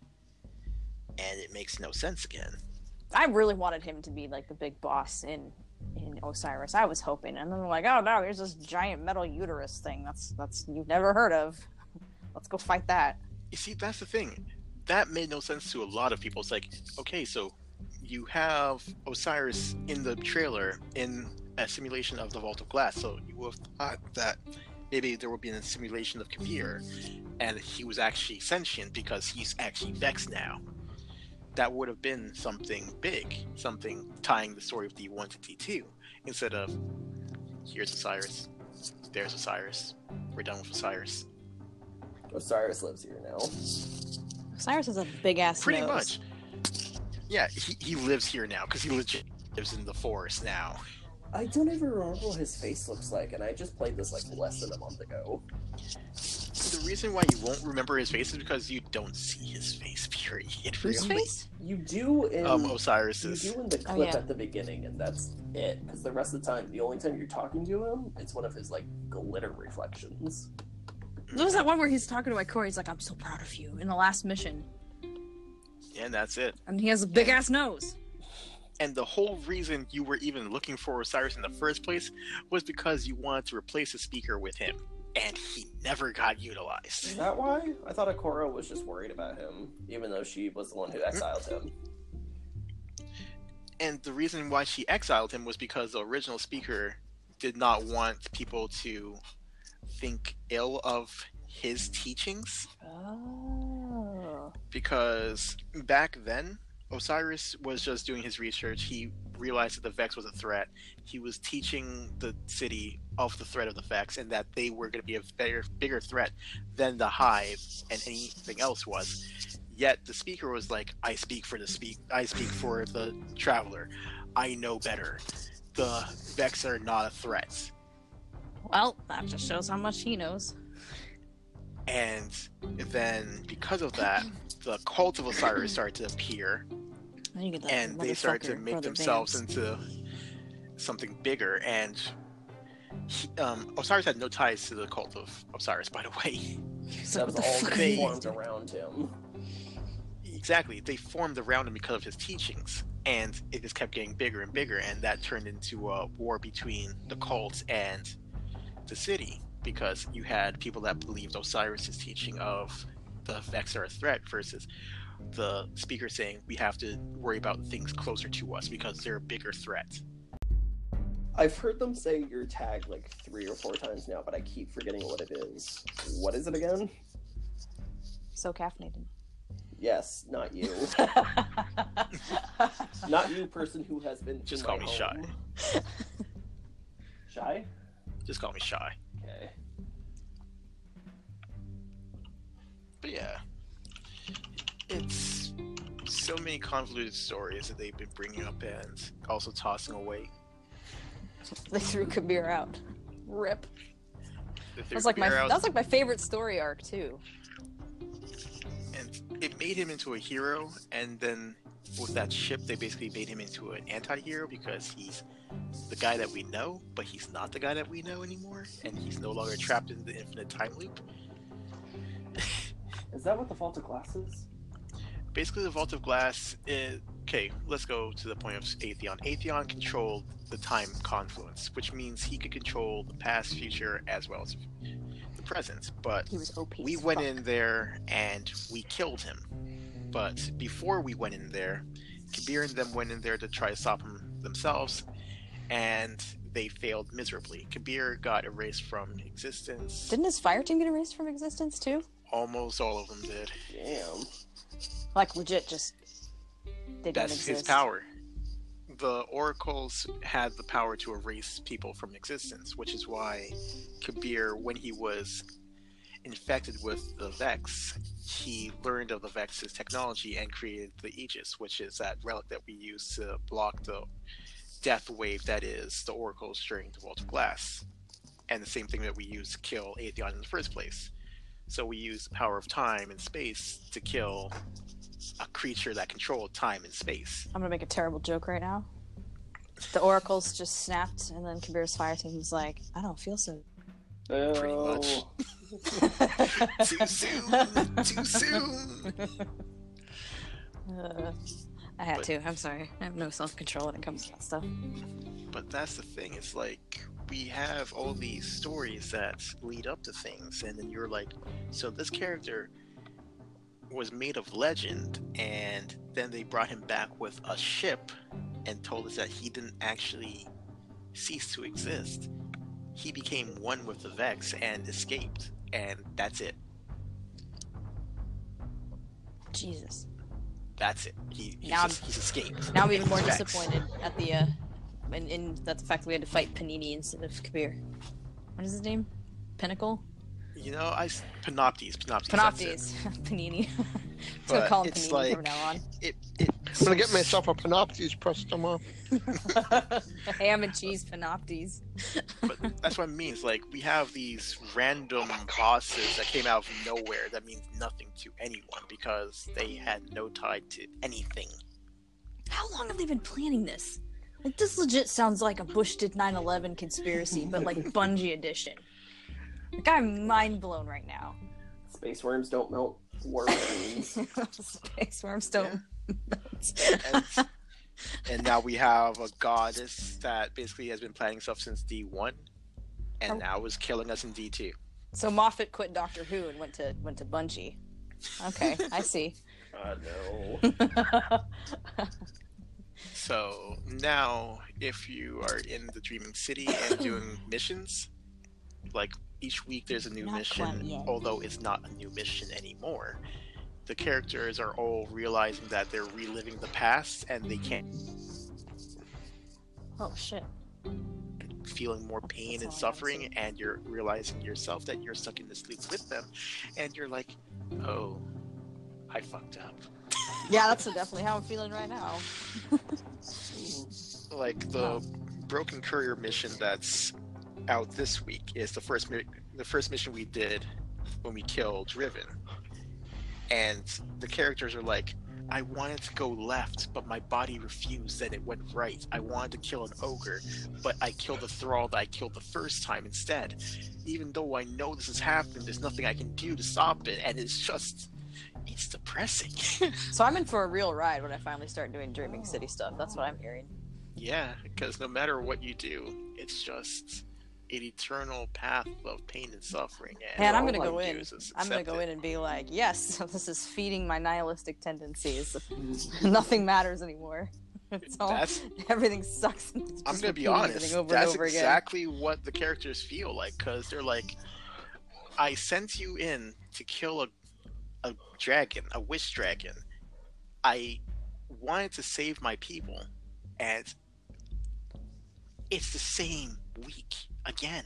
and it makes no sense again. I really wanted him to be like the big boss in Osiris. I was hoping, and then they're like, "Oh no, here's this giant metal uterus thing. That's you've never heard of. Let's go fight that." You see, that's the thing. That made no sense to a lot of people. It's like, okay, so you have Osiris in the trailer in a simulation of the Vault of Glass, so you would have thought that maybe there would be a simulation of Kabir, and he was actually sentient because he's actually Vex now. That would have been something big, something tying the story of D1 to D2, instead of, here's Osiris, there's Osiris, we're done with Osiris. Osiris lives here now. Osiris has a big ass Pretty nose. much. Yeah, he lives here now, because he legit lives in the forest now. I don't even remember what his face looks like, and I just played this like less than a month ago. The reason why you won't remember his face is because you don't see his face, period. Whose really. face? You do in Osiris's. You do in the Oh, clip yeah. at the beginning, and that's it. Because the rest of the time, the only time you're talking to him, it's one of his like glitter reflections. There was that one where he's talking to Ikora. He's like, "I'm so proud of you" in the last mission, And that's it. and he has a big ass nose. And the whole reason you were even looking for Osiris in the first place was because you wanted to replace the speaker with him. And he never got utilized. Is that why? I thought Ikora was just worried about him, even though she was the one who exiled him. And the reason why she exiled him was because the original speaker did not want people to think ill of his teachings. Oh. Because back then, Osiris was just doing his research. He realized that the Vex was a threat. He was teaching the city of the threat of the Vex, and that they were going to be a bigger threat than the Hive and anything else was. Yet the speaker was like, "I speak for the Traveler. I know better. The Vex are not a threat." Well, that just shows how much he knows. And then, because of that, the cult of Osiris started to appear, You get that and they started to motherfucker, make Brother themselves Vance. into something bigger. And Osiris had no ties to the cult of Osiris, by the way. He's That like, was "What the all fuck that are you formed doing?" around him. Exactly, they formed around him because of his teachings, and it just kept getting bigger and bigger, and that turned into a war between the cult and the city, because you had people that believed Osiris' teaching of the Vex are a threat versus the speaker saying we have to worry about things closer to us because they're a bigger threat. I've heard them say your tag like 3 or 4 times now, but I keep forgetting what it is. What is it again? So caffeinated. Yes, not you. Not you, person who has been to Just my call me home. Shy. Shy? Just call me Shy. Okay. But yeah, it's so many convoluted stories that they've been bringing up and also tossing away. They threw Kabir out. Rip. They threw That's like Kabir out, that's like my favorite story arc too. and it made him into a hero, and then with that ship they basically made him into an anti-hero because he's the guy that we know, but he's not the guy that we know anymore, and he's no longer trapped in the infinite time loop. Is that what the Vault of Glass is? Basically, the Vault of Glass is... Okay, let's go to the point of Atheon. Atheon controlled the time confluence, which means he could control the past, future, as well as the present. But He was OP. we as went fuck. in there and we killed him. But before we went in there, Kabir and them went in there to try to stop him themselves, and they failed miserably. Kabir got erased from existence. Didn't his fire team get erased from existence too? Almost all of them did. Damn. Like legit, just they don't That's exist. his power. the oracles had the power to erase people from existence, which is why Kabir, when he was infected with the Vex, he learned of the Vex's technology and created the Aegis, which is that relic that we use to block the death wave that is the oracles during the Vault of Glass, and the same thing that we use to kill Atheon in the first place. So we use the power of time and space to kill a creature that controlled time and space. I'm gonna make a terrible joke right now. The oracles just snapped, and then Kabir's fire team was like, "I don't feel so." Pretty much. Oh. Too soon. Too soon. I had But- to. I'm sorry. I have no self-control when it comes to that stuff. But that's the thing. It's like we have all these stories that lead up to things, and then you're like, so this character was made of legend, and then they brought him back with a ship and told us that he didn't actually cease to exist. He became one with the Vex and escaped, and that's it. Jesus. That's it. He's Now he's escaped. Now I'm even more He's Vex. disappointed at the in that the fact that we had to fight Panini instead of Kabir. What is his name? Pinnacle? You know, Panoptes. That's it. Panoptes. Panini. I'm But gonna call him it's Panini from like- now on. I'm gonna get myself a Panoptes press tomorrow. Ham and cheese Panoptes. But that's what it means. Like, we have these random bosses that came out of nowhere that means nothing to anyone because they had no tie to anything. How long have they been planning this? Like, this legit sounds like a Bush did 9/11 conspiracy, but like Bungie edition. Like, I'm mind blown right now. Space worms don't melt worms. Space worms don't. And now we have a goddess that basically has been planning stuff since D1 and Oh. now is killing us in D2. So Moffat quit Doctor Who and went to Bungie. Okay, I see. No. So now, if you are in the Dreaming City and doing missions, like each week there's a new Not mission, quite yet. although it's not a new mission anymore. The characters are all realizing that they're reliving the past and they can't, Oh shit. feeling more pain That's and all I suffering, see. and you're realizing yourself that you're stuck in this loop with them, and you're like, oh, I fucked up. Yeah, that's definitely how I'm feeling right now. Like the Broken Courier mission that's out this week is the first mission we did when we killed Driven, and the characters are like, I wanted to go left, but my body refused, and it went right. I wanted to kill an ogre, but I killed the thrall that I killed the first time instead. Even though I know this has happened, there's nothing I can do to stop it, and it's depressing. So I'm in for a real ride when I finally start doing Dreaming City stuff. That's what I'm hearing. Yeah, because no matter what you do, it's just an eternal path of pain and suffering. And Man, I'm all gonna I go do in. is just I'm gonna accept go it. in and be like, yes, this is feeding my nihilistic tendencies. Nothing matters anymore. It's all, That's- everything sucks. And it's I'm just gonna be repeating honest. everything over That's and over again. exactly what the characters feel like, because they're like, I sent you in to kill a dragon, a wish dragon. I wanted to save my people, and it's the same week again.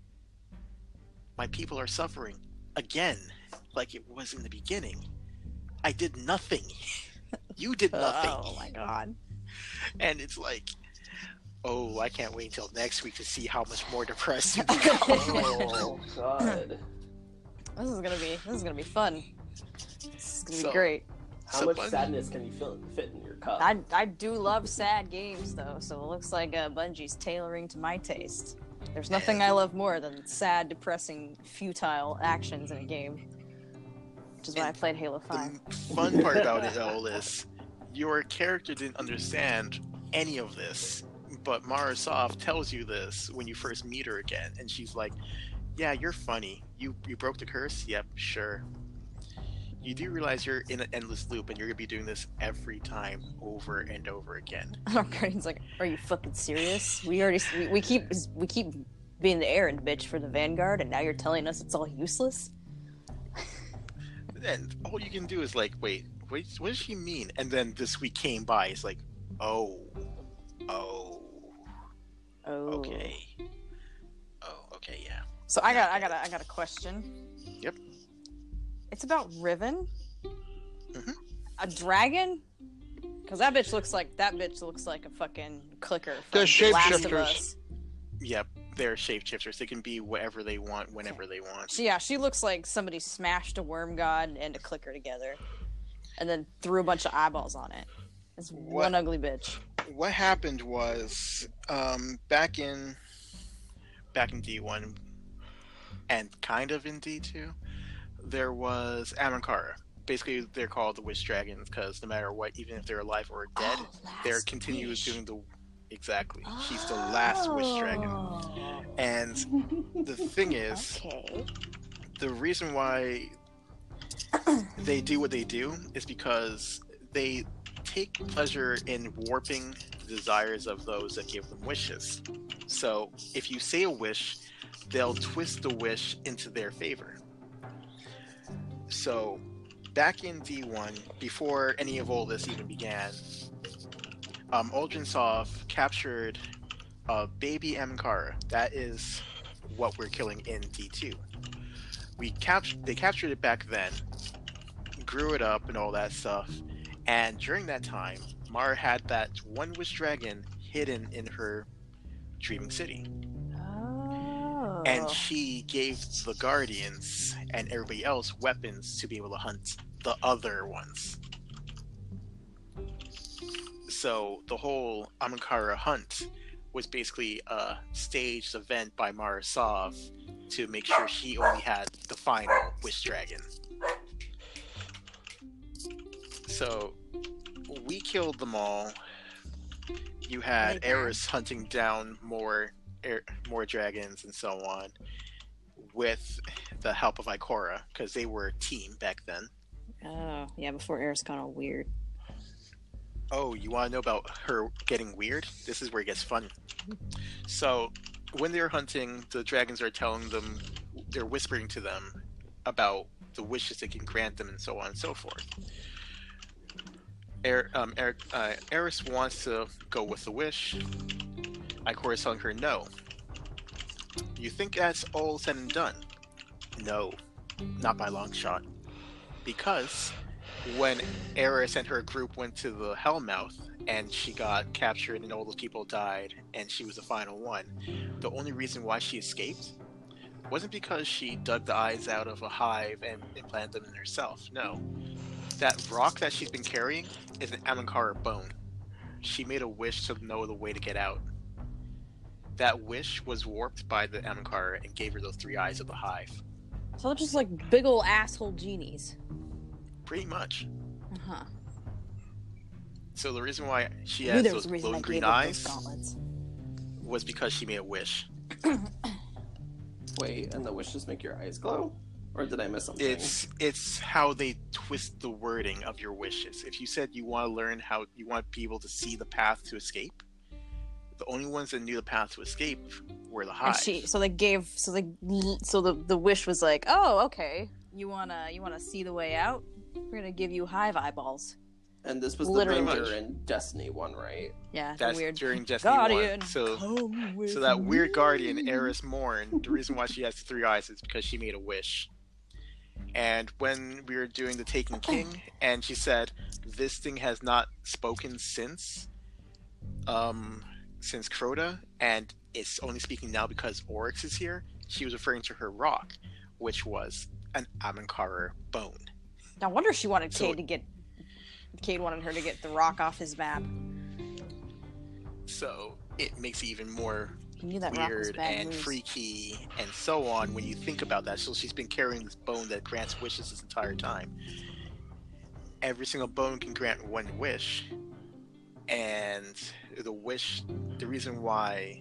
My people are suffering again, like it was in the beginning. I did nothing. You did nothing. Oh my god. And it's like, oh, I can't wait until next week to see how much more depressed you become. Oh god. This is gonna be fun. This is gonna So- be great. How So much Bungie- sadness can you fit in your cup? I do love sad games though, so it looks like Bungie's tailoring to my taste. There's nothing I love more than sad, depressing, futile actions in a game. Which is why I played Halo 5. The fun part about it all is your character didn't understand any of this, but Marasoft tells you this when you first meet her again, and she's like, yeah, you're funny. You broke the curse? Yep, sure. You do realize you're in an endless loop, and you're gonna be doing this every time over and over again. Our Guardian's like, are you fucking serious? We keep being the errand bitch for the Vanguard, and now you're telling us it's all useless? And all you can do is like, wait, what does she mean? And then this week came by, it's like, oh, Oh, Oh. okay. Oh, okay, yeah. So I got a question. Yep. It's about Riven. Mhm. A dragon? Because that bitch looks like a fucking clicker from They're The Last of shapeshifters. Us. Yep, they're shapeshifters. They can be whatever they want, whenever they want. She looks like somebody smashed a worm god and a clicker together, and then threw a bunch of eyeballs on it. It's one ugly bitch. What happened was, back in D1, and kind of in D2, there was Amankara. Basically, they're called the Wish Dragons because no matter what, even if they're alive or dead, they're continuous doing the. Exactly. She's the last Wish Dragon. And the thing is, Okay. the reason why they do what they do is because they take pleasure in warping the desires of those that give them wishes. So if you say a wish, they'll twist the wish into their favor. So back in D1, before any of all this even began, Oldrinsov captured baby Amankara. That is what we're killing in D2. They captured it back then, grew it up and all that stuff, and during that time, Mara had that one Wish Dragon hidden in her Dreaming City. Oh. And she gave the Guardians and everybody else weapons to be able to hunt the other ones. So the whole Amankara hunt was basically a staged event by Mara Sov to make sure she only had the final Wish Dragon. So we killed them all. You had Eris hunting down more dragons and so on with the help of Ikora, because they were a team back then. Oh, yeah, before Eris got all weird. Oh, you want to know about her getting weird? This is where it gets funny. So, when they're hunting, the dragons are telling them, they're whispering to them about the wishes they can grant them and so on and so forth. Eris wants to go with the wish. Ikora is telling her no. You think that's all said and done? No, not by a long shot. Because when Eris and her group went to the Hellmouth and she got captured and all those people died and she was the final one, the only reason why she escaped wasn't because she dug the eyes out of a hive and implanted them in herself. No. That rock that she's been carrying is an Amankara bone. She made a wish to know the way to get out. That wish was warped by the Amankara and gave her those three eyes of the hive. So they're just like big ol' asshole genies. Pretty much. Uh-huh. So the reason why she I knew has there those was a reason glowing I green gave her those eyes gauntlets. was because she made a wish. Wait, and the wishes make your eyes glow? Or did I miss something? It's how they twist the wording of your wishes. If you said you want to learn how you want people to see the path to escape, the only ones that knew the path to escape were the hive. So the wish was like, oh, okay, you wanna see the way out? We're gonna give you hive eyeballs. And this was Literally. the Ranger in Destiny 1, right? Yeah, the That's weird during Destiny 1. guardian. So that weird guardian, Eris Morn, the reason why she has three eyes is because she made a wish. And when we were doing the Taken King, and she said, this thing has not spoken since Crota, and it's only speaking now because Oryx is here, she was referring to her rock, which was an Amankara bone. No wonder she wanted So- Cade wanted her to get the rock off his map. So it makes it even more He knew that rock was weird bad and news. freaky and so on when you think about that. So she's been carrying this bone that grants wishes this entire time. Every single bone can grant one wish, and the reason why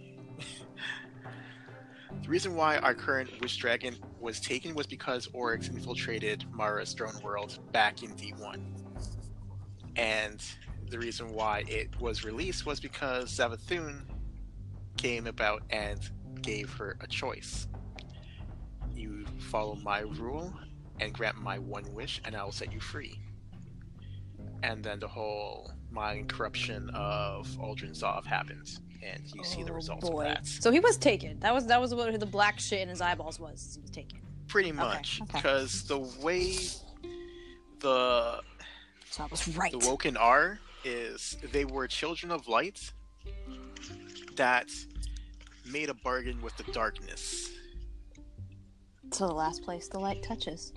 our current Wish Dragon was taken was because Oryx infiltrated Mara's throne world back in D1. And the reason why it was released was because Savathun came about and gave her a choice. You follow my rule and grant my one wish, and I will set you free. and then the whole mind corruption of Aldrin Zov happens, and you see the results of that. So he was taken. That was what the black shit in his eyeballs was. He was taken. Pretty much, okay. because the way the So I was right. the Woken are is they were children of light that made a bargain with the darkness. So the last place the light touches.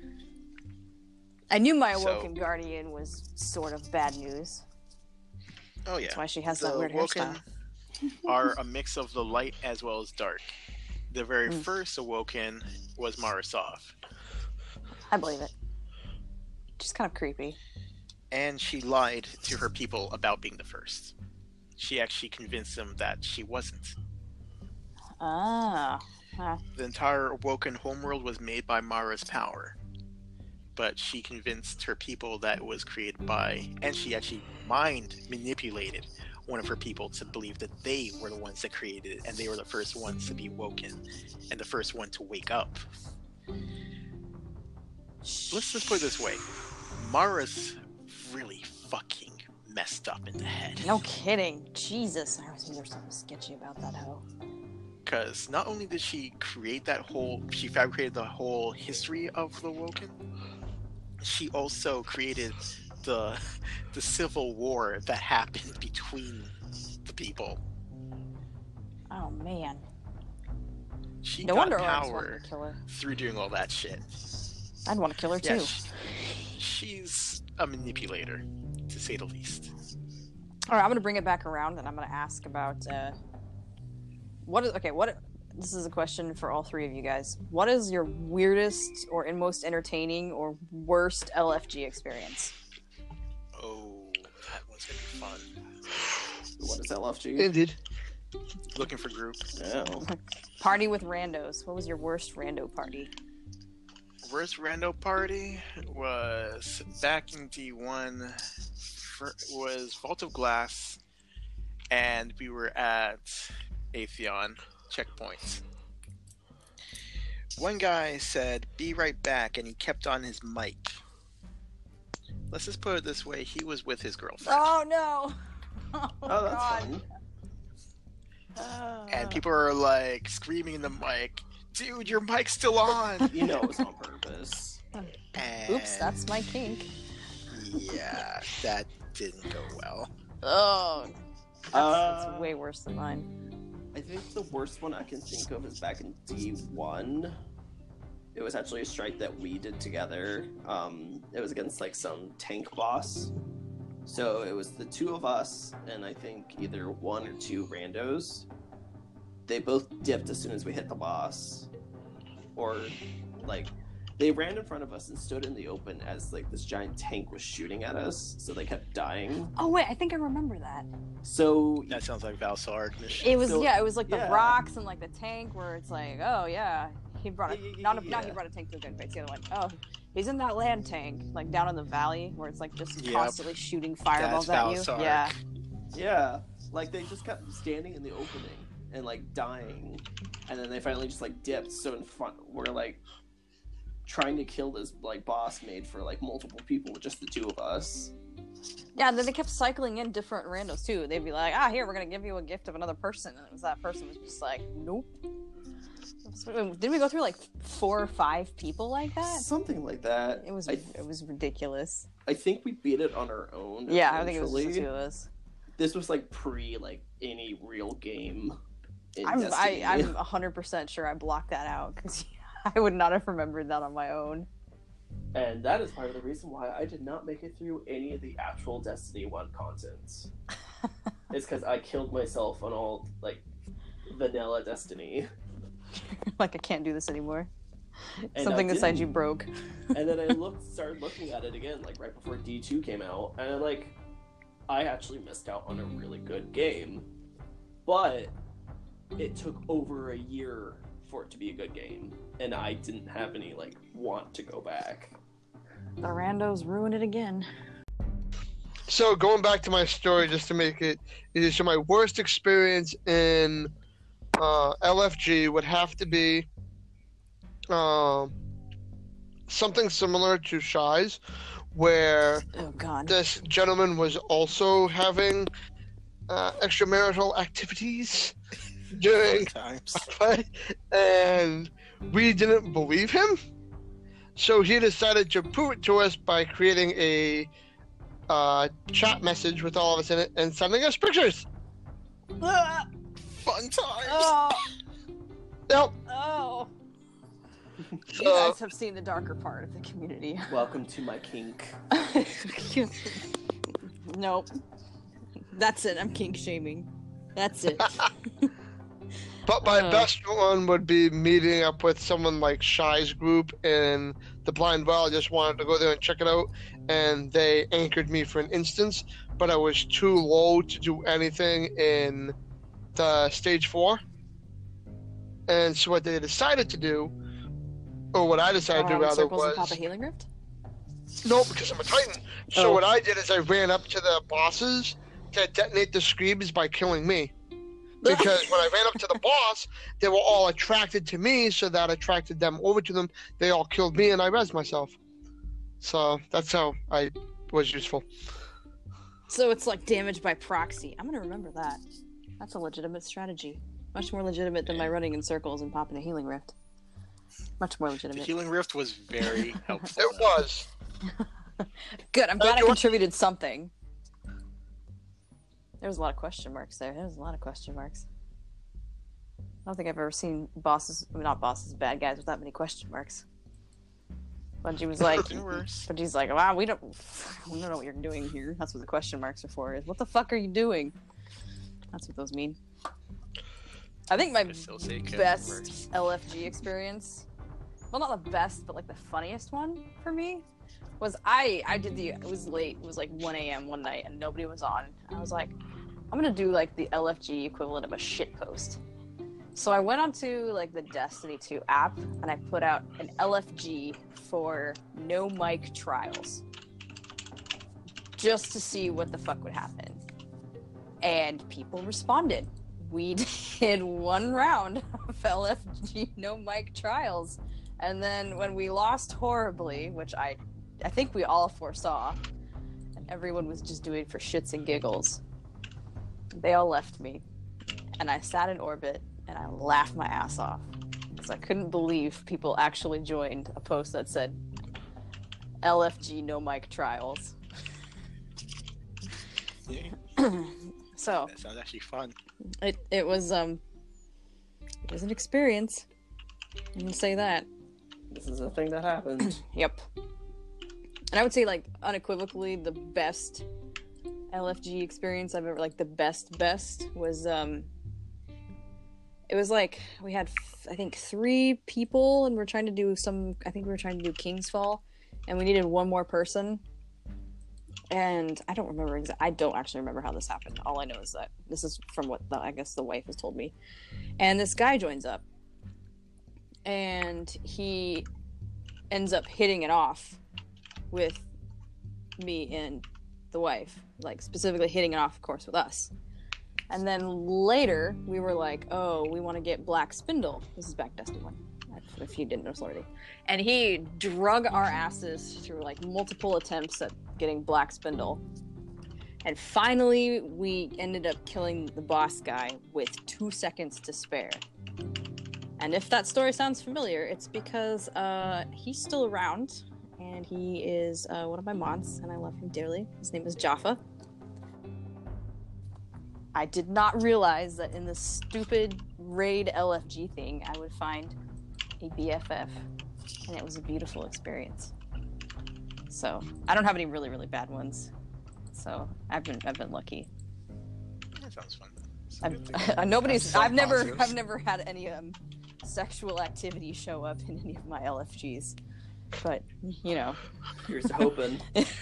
I knew my So- awoken guardian was sort of bad news. Oh yeah, That's why she has the that weird Woken hairstyle. are a mix of the light as well as dark. The very first Awoken was Mara Sov, I believe it. Just kind of creepy. and she lied to her people about being the first. She actually convinced them that she wasn't. Ah. The entire Awoken homeworld was made by Mara's power, but she convinced her people that it was created by, and she actually mind manipulated one of her people to believe that they were the ones that created it, and they were the first ones to be woken, and the first one to wake up. Let's just put it this way: Mara's really fucking messed up in the head. No kidding. Jesus. I think there's something sketchy about that hoe. Because not only did she create she fabricated the whole history of the Woken, she also created the civil war that happened between the people. Oh, man. She No got wonder I always power wanted to kill her. through doing all that shit. I'd want to kill her, too. Yeah, she's a manipulator, to say the least. All right, I'm going to bring it back around, and I'm going to ask about... This is a question for all three of you guys. What is your weirdest or most entertaining or worst LFG experience? Oh, that one's gonna be fun. What is LFG? Indeed. Looking for group. Yeah. Party with randos. What was your worst rando party? Worst rando party was back in D1. Was Vault of Glass, and we were at Atheon checkpoint. One guy said, "Be right back," and he kept on his mic. Let's just put it this way: he was with his girlfriend, Oh, no! Oh, that's fun. and people are like screaming in the mic, "Dude, your mic's still on!" You know it was on purpose. And Oops, that's my kink. yeah, that didn't go well. Oh, that's Uh, way worse than mine. I think the worst one I can think of is back in D1. It was actually a strike that we did together. It was against like some tank boss. So it was the two of us and I think either one or two randos. They both dipped as soon as we hit the boss. Or like they ran in front of us and stood in the open as like this giant tank was shooting at us, so they kept dying. Oh, wait, I think I remember that. So That sounds like Valsar mission. It was, So- it was like the yeah. rocks and like the tank where it's like, oh, yeah. He brought not he Yeah. brought a tank to a good face. The other one, oh, he's in that land tank, like down in the valley where it's like just Yep. constantly shooting fireballs That's at you. Valsark. Yeah. yeah, like they just kept standing in the opening and like dying, and then they finally just like dipped. So in front, we're like trying to kill this like boss made for like multiple people with just the two of us. Yeah, and then they kept cycling in different randos too. They'd be like, here, we're gonna give you a gift of another person. And it was that person was just like, nope. Did we go through like 4 or 5 people like that? Something like that. It was ridiculous. I think we beat it on our own. Yeah, I think it was just the eventually. two of us. This was like pre like any real game. In I'm Destiny. 100% sure I blocked that out because I would not have remembered that on my own. And that is part of the reason why I did not make it through any of the actual Destiny 1 content. It's because I killed myself on all, like, vanilla Destiny. Like I can't do this anymore. And Something I inside didn't. you broke. And then I started looking at it again, like, right before D2 came out, and I'm like, I actually missed out on a really good game. But it took over a year for it to be a good game. And I didn't have any, like, want to go back. The randos ruined it again. So going back to my story, just to make it easy, so my worst experience in LFG would have to be something similar to Shy's, where Oh God. this gentleman was also having extramarital activities during Sometimes. play, and we didn't believe him. So he decided to prove it to us by creating a chat message with all of us in it and sending us pictures. Ah! Fun times. Oh, Yep. oh. You So, guys have seen the darker part of the community. Welcome to my kink. Nope. That's it. I'm kink shaming. That's it. but my best one would be meeting up with someone like Shy's group in the Blind Well. I just wanted to go there and check it out, and they anchored me for an instance, but I was too low to do anything in the stage 4. And so what they decided to do, or what I decided to do rather, circles and pop was a healing rift. no, because I'm a Titan. So Oh. what I did is I ran up to the bosses to detonate the screams by killing me. Because when I ran up to the boss, they were all attracted to me, so that attracted them over to them. They all killed me, and I rezzed myself. So that's how I was useful. So it's like damage by proxy. I'm gonna remember that. That's a legitimate strategy. Much more legitimate than my running in circles and popping a healing rift. Much more The legitimate. healing rift was very helpful. It was. Good. I'm glad I you- contributed something. There was a lot of question marks there. There was a lot of question marks. I don't think I've ever seen bosses, I mean, not bosses, bad guys with that many question marks. Bungie was like, Nothing worse. Bungie's like, wow, we don't know what you're doing here. That's what the question marks are for. Is what the fuck are you doing? That's what those mean. I think my Facilitate best worse. LFG experience, well, not the best, but like the funniest one for me was I did it was late, it was like 1 a.m. one night and nobody was on. I was like, I'm gonna do like the LFG equivalent of a shit post. So I went onto like the Destiny 2 app and I put out an LFG for no mic trials. Just to see what the fuck would happen. And people responded. We did one round of LFG no mic trials. And then when we lost horribly, which I think we all foresaw, and everyone was just doing it for shits and giggles, they all left me. And I sat in orbit and I laughed my ass off. Because I couldn't believe people actually joined a post that said LFG no mic trials. Yeah, So that sounds actually fun. it was an experience. I can say that. This is a thing that happened. Yep. And I would say like unequivocally the best LFG experience I've ever, like the best was it was like we had I think 3 people and we're trying to do we were trying to do King's Fall and we needed one more person. And I don't actually remember how this happened. All I know is that this is from what I guess the wife has told me. And this guy joins up and he ends up hitting it off with me and the wife, like specifically hitting it off, of course, with us. And then later we were like, oh, we want to get Black Spindle. This is back Destiny 1, if you didn't know already. And he drug our asses through like multiple attempts at getting Black Spindle. And finally we ended up killing the boss guy with 2 seconds to spare. And if that story sounds familiar, it's because he's still around, and he is one of my mods, and I love him dearly. His name is Jaffa. I did not realize that in this stupid raid LFG thing, I would find a BFF, and it was a beautiful experience. So I don't have any really, really bad ones. So I've been lucky. That sounds fun. I've never had any sexual activity show up in any of my LFGs, but you know, Here's to hoping.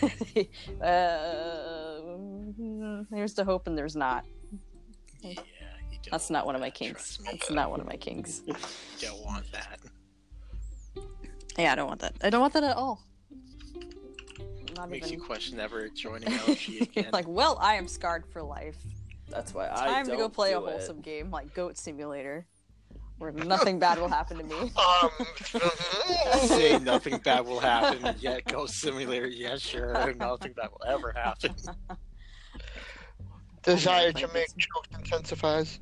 Here's to hoping there's not. Yeah, you don't That's not one of my want that, kinks. trust me. That's not one of my kinks. You don't want that. Yeah, I don't want that. I don't want that at all. Not Makes you even. question ever joining LFG again. Like, well, I am scarred for life. That's why I Time to go don't play a do it. wholesome game like Goat Simulator. where nothing bad will happen to me. Say nothing bad will happen, yet Ghost Simulator, yeah, sure, nothing bad will ever happen. Desire to make jokes intensifies.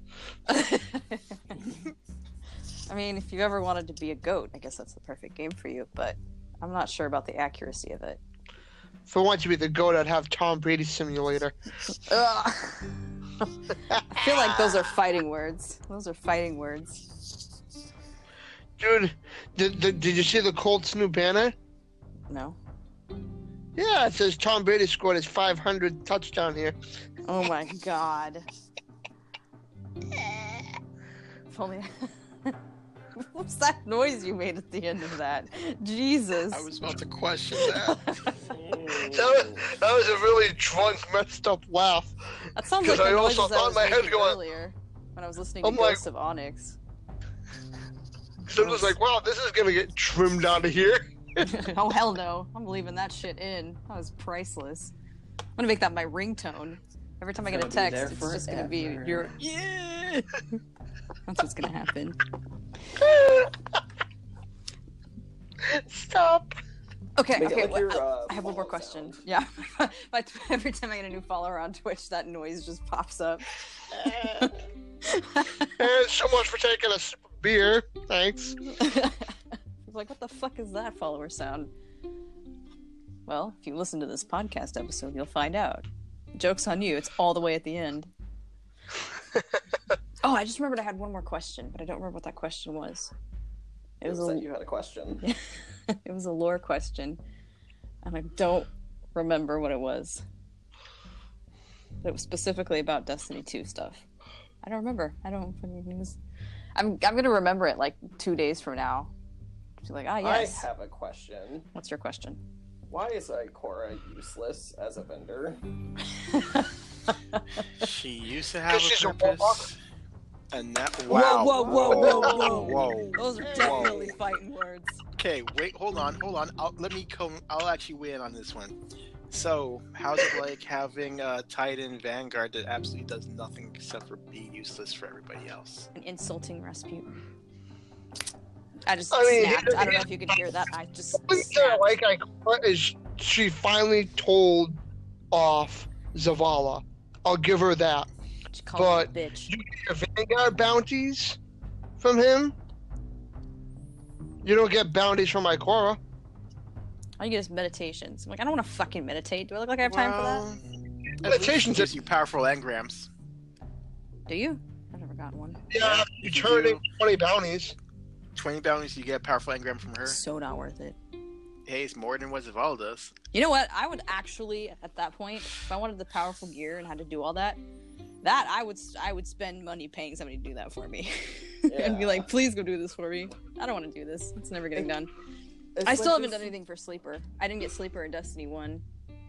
I mean, if you ever wanted to be a goat, I guess that's the perfect game for you, but I'm not sure about the accuracy of it. If I want to be the GOAT, I'd have Tom Brady Simulator. Ugh. I feel like those are fighting words. Those are fighting words. Dude, did you see the Colts' new banner? No. Yeah, it says Tom Brady scored his 500 touchdown here. Oh my god. If only... What was that noise you made at the end of that? Jesus. I was about to question that. That was a really drunk, messed up laugh. That sounds like the I noises also I thought was my head making going- earlier when I was listening to I'm like- Ghosts of Onyx. So I'm just like, wow, this is gonna get trimmed out of here. Oh hell no! I'm leaving that shit in. That was priceless. I'm gonna make that my ringtone. Every time I get a It's gonna be text, there it's just gonna be forever. your yeah. That's what's gonna happen. Stop. Okay, Make it okay. like your, I have one more follow question. sound. Yeah, but every time I get a new follower on Twitch, that noise just pops up. And so much for taking a sip of beer. Thanks. Like, what the fuck is that follower sound? Well, if you listen to this podcast episode, you'll find out. Joke's on you. It's all the way at the end. Oh, I just remembered I had one more question, but I don't remember what that question was. It was that you had a question. it was a lore question, and I don't remember what it was. But it was specifically about Destiny 2 stuff. I don't remember. I don't. I'm gonna remember it like 2 days from now. She's like, ah, yes. I have a question. What's your question? Why is Ikora useless as a vendor? She used to have She's a a warlock. purpose. And that, wow. Whoa. Those are definitely fighting words. Okay, wait, hold on. I'll actually weigh in on this one. So, how's it like having a Titan Vanguard that absolutely does nothing except for be useless for everybody else? An insulting Rasputin. I just I mean, snapped. I don't know if you could hear that. I just The thing that I snapped. like Ikora is she finally told off Zavala. I'll give her that. She called me a but- bitch. You get your Vanguard bounties from him. You don't get bounties from Ikora. All you get is meditations. I'm like, I don't want to fucking meditate. Do I look like I have time for that? At least Meditations it gives you powerful engrams. Do you? I've never got one. Yeah, you If you turn do- in 20 bounties. 20 bounties, you get a powerful engram from her. So not worth it. Hey, it's more than what Zavala does. You know what? I would actually, at that point, if I wanted the powerful gear and had to do all that, I would spend money paying somebody to do that for me, and be Yeah. like, please go do this for me. I don't want to do this. It's never getting done. It's I like still haven't this- done anything for Sleeper. I didn't get Sleeper in Destiny 1.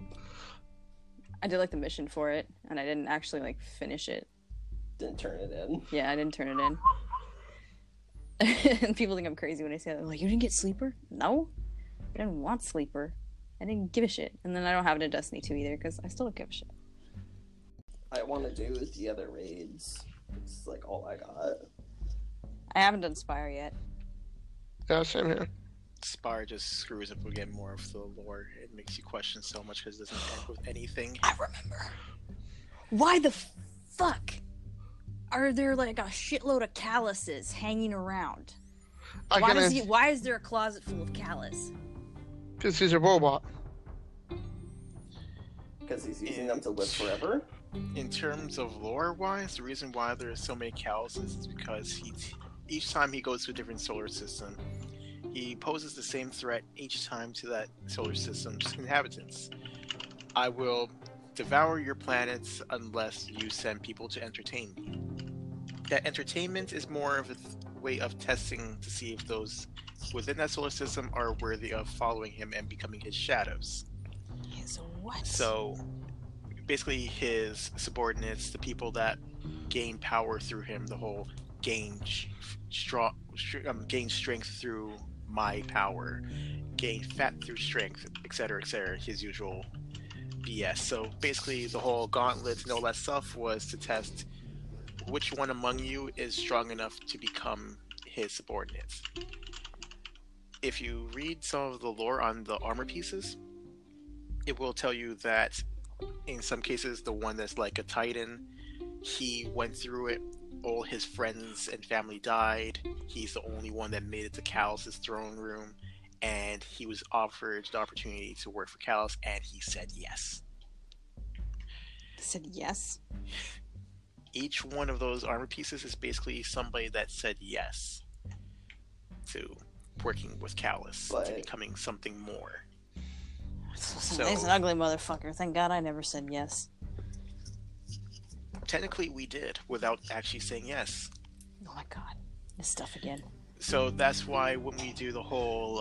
I did like the mission for it, and I didn't actually like finish it. Didn't turn it in. Yeah, I didn't turn it in. And people think I'm crazy when I say that. They're like, you didn't get Sleeper? No. I didn't want Sleeper. I didn't give a shit. And then I don't have it in Destiny 2 either, because I still don't give a shit. I want to do the other raids. It's like all I got. I haven't done Spire yet. Yeah, same here. Spire just screws up again more of the lore. It makes you question so much because it doesn't end with anything. I remember. Why the fuck are there like a shitload of calluses hanging around? Why is there a closet full of callus? Because he's a robot. Because he's using them to live forever. In terms of lore-wise, the reason why there are so many calluses is because each time he goes to a different solar system, he poses the same threat each time to that solar system's inhabitants. I will devour your planets unless you send people to entertain me. That entertainment is more of a way of testing to see if those within that solar system are worthy of following him and becoming his shadows. So what? So basically his subordinates, the people that gain power through him, the whole gain strength through my power, gain fat through strength, etc., his usual BS. So basically the whole gauntlet and all that stuff was to test which one among you is strong enough to become his subordinates. If you read some of the lore on the armor pieces, it will tell you that in some cases, the one that's like a Titan, he went through it. All his friends and family died. He's the only one that made it to Callus's throne room, and he was offered the opportunity to work for Callus, and he said yes. Said yes. Each one of those armor pieces is basically somebody that said yes to working with Callus, to becoming something more. So, he's an ugly motherfucker. Thank God I never said yes. Technically, we did without actually saying yes. Oh my God, this stuff again. So that's why when we do the whole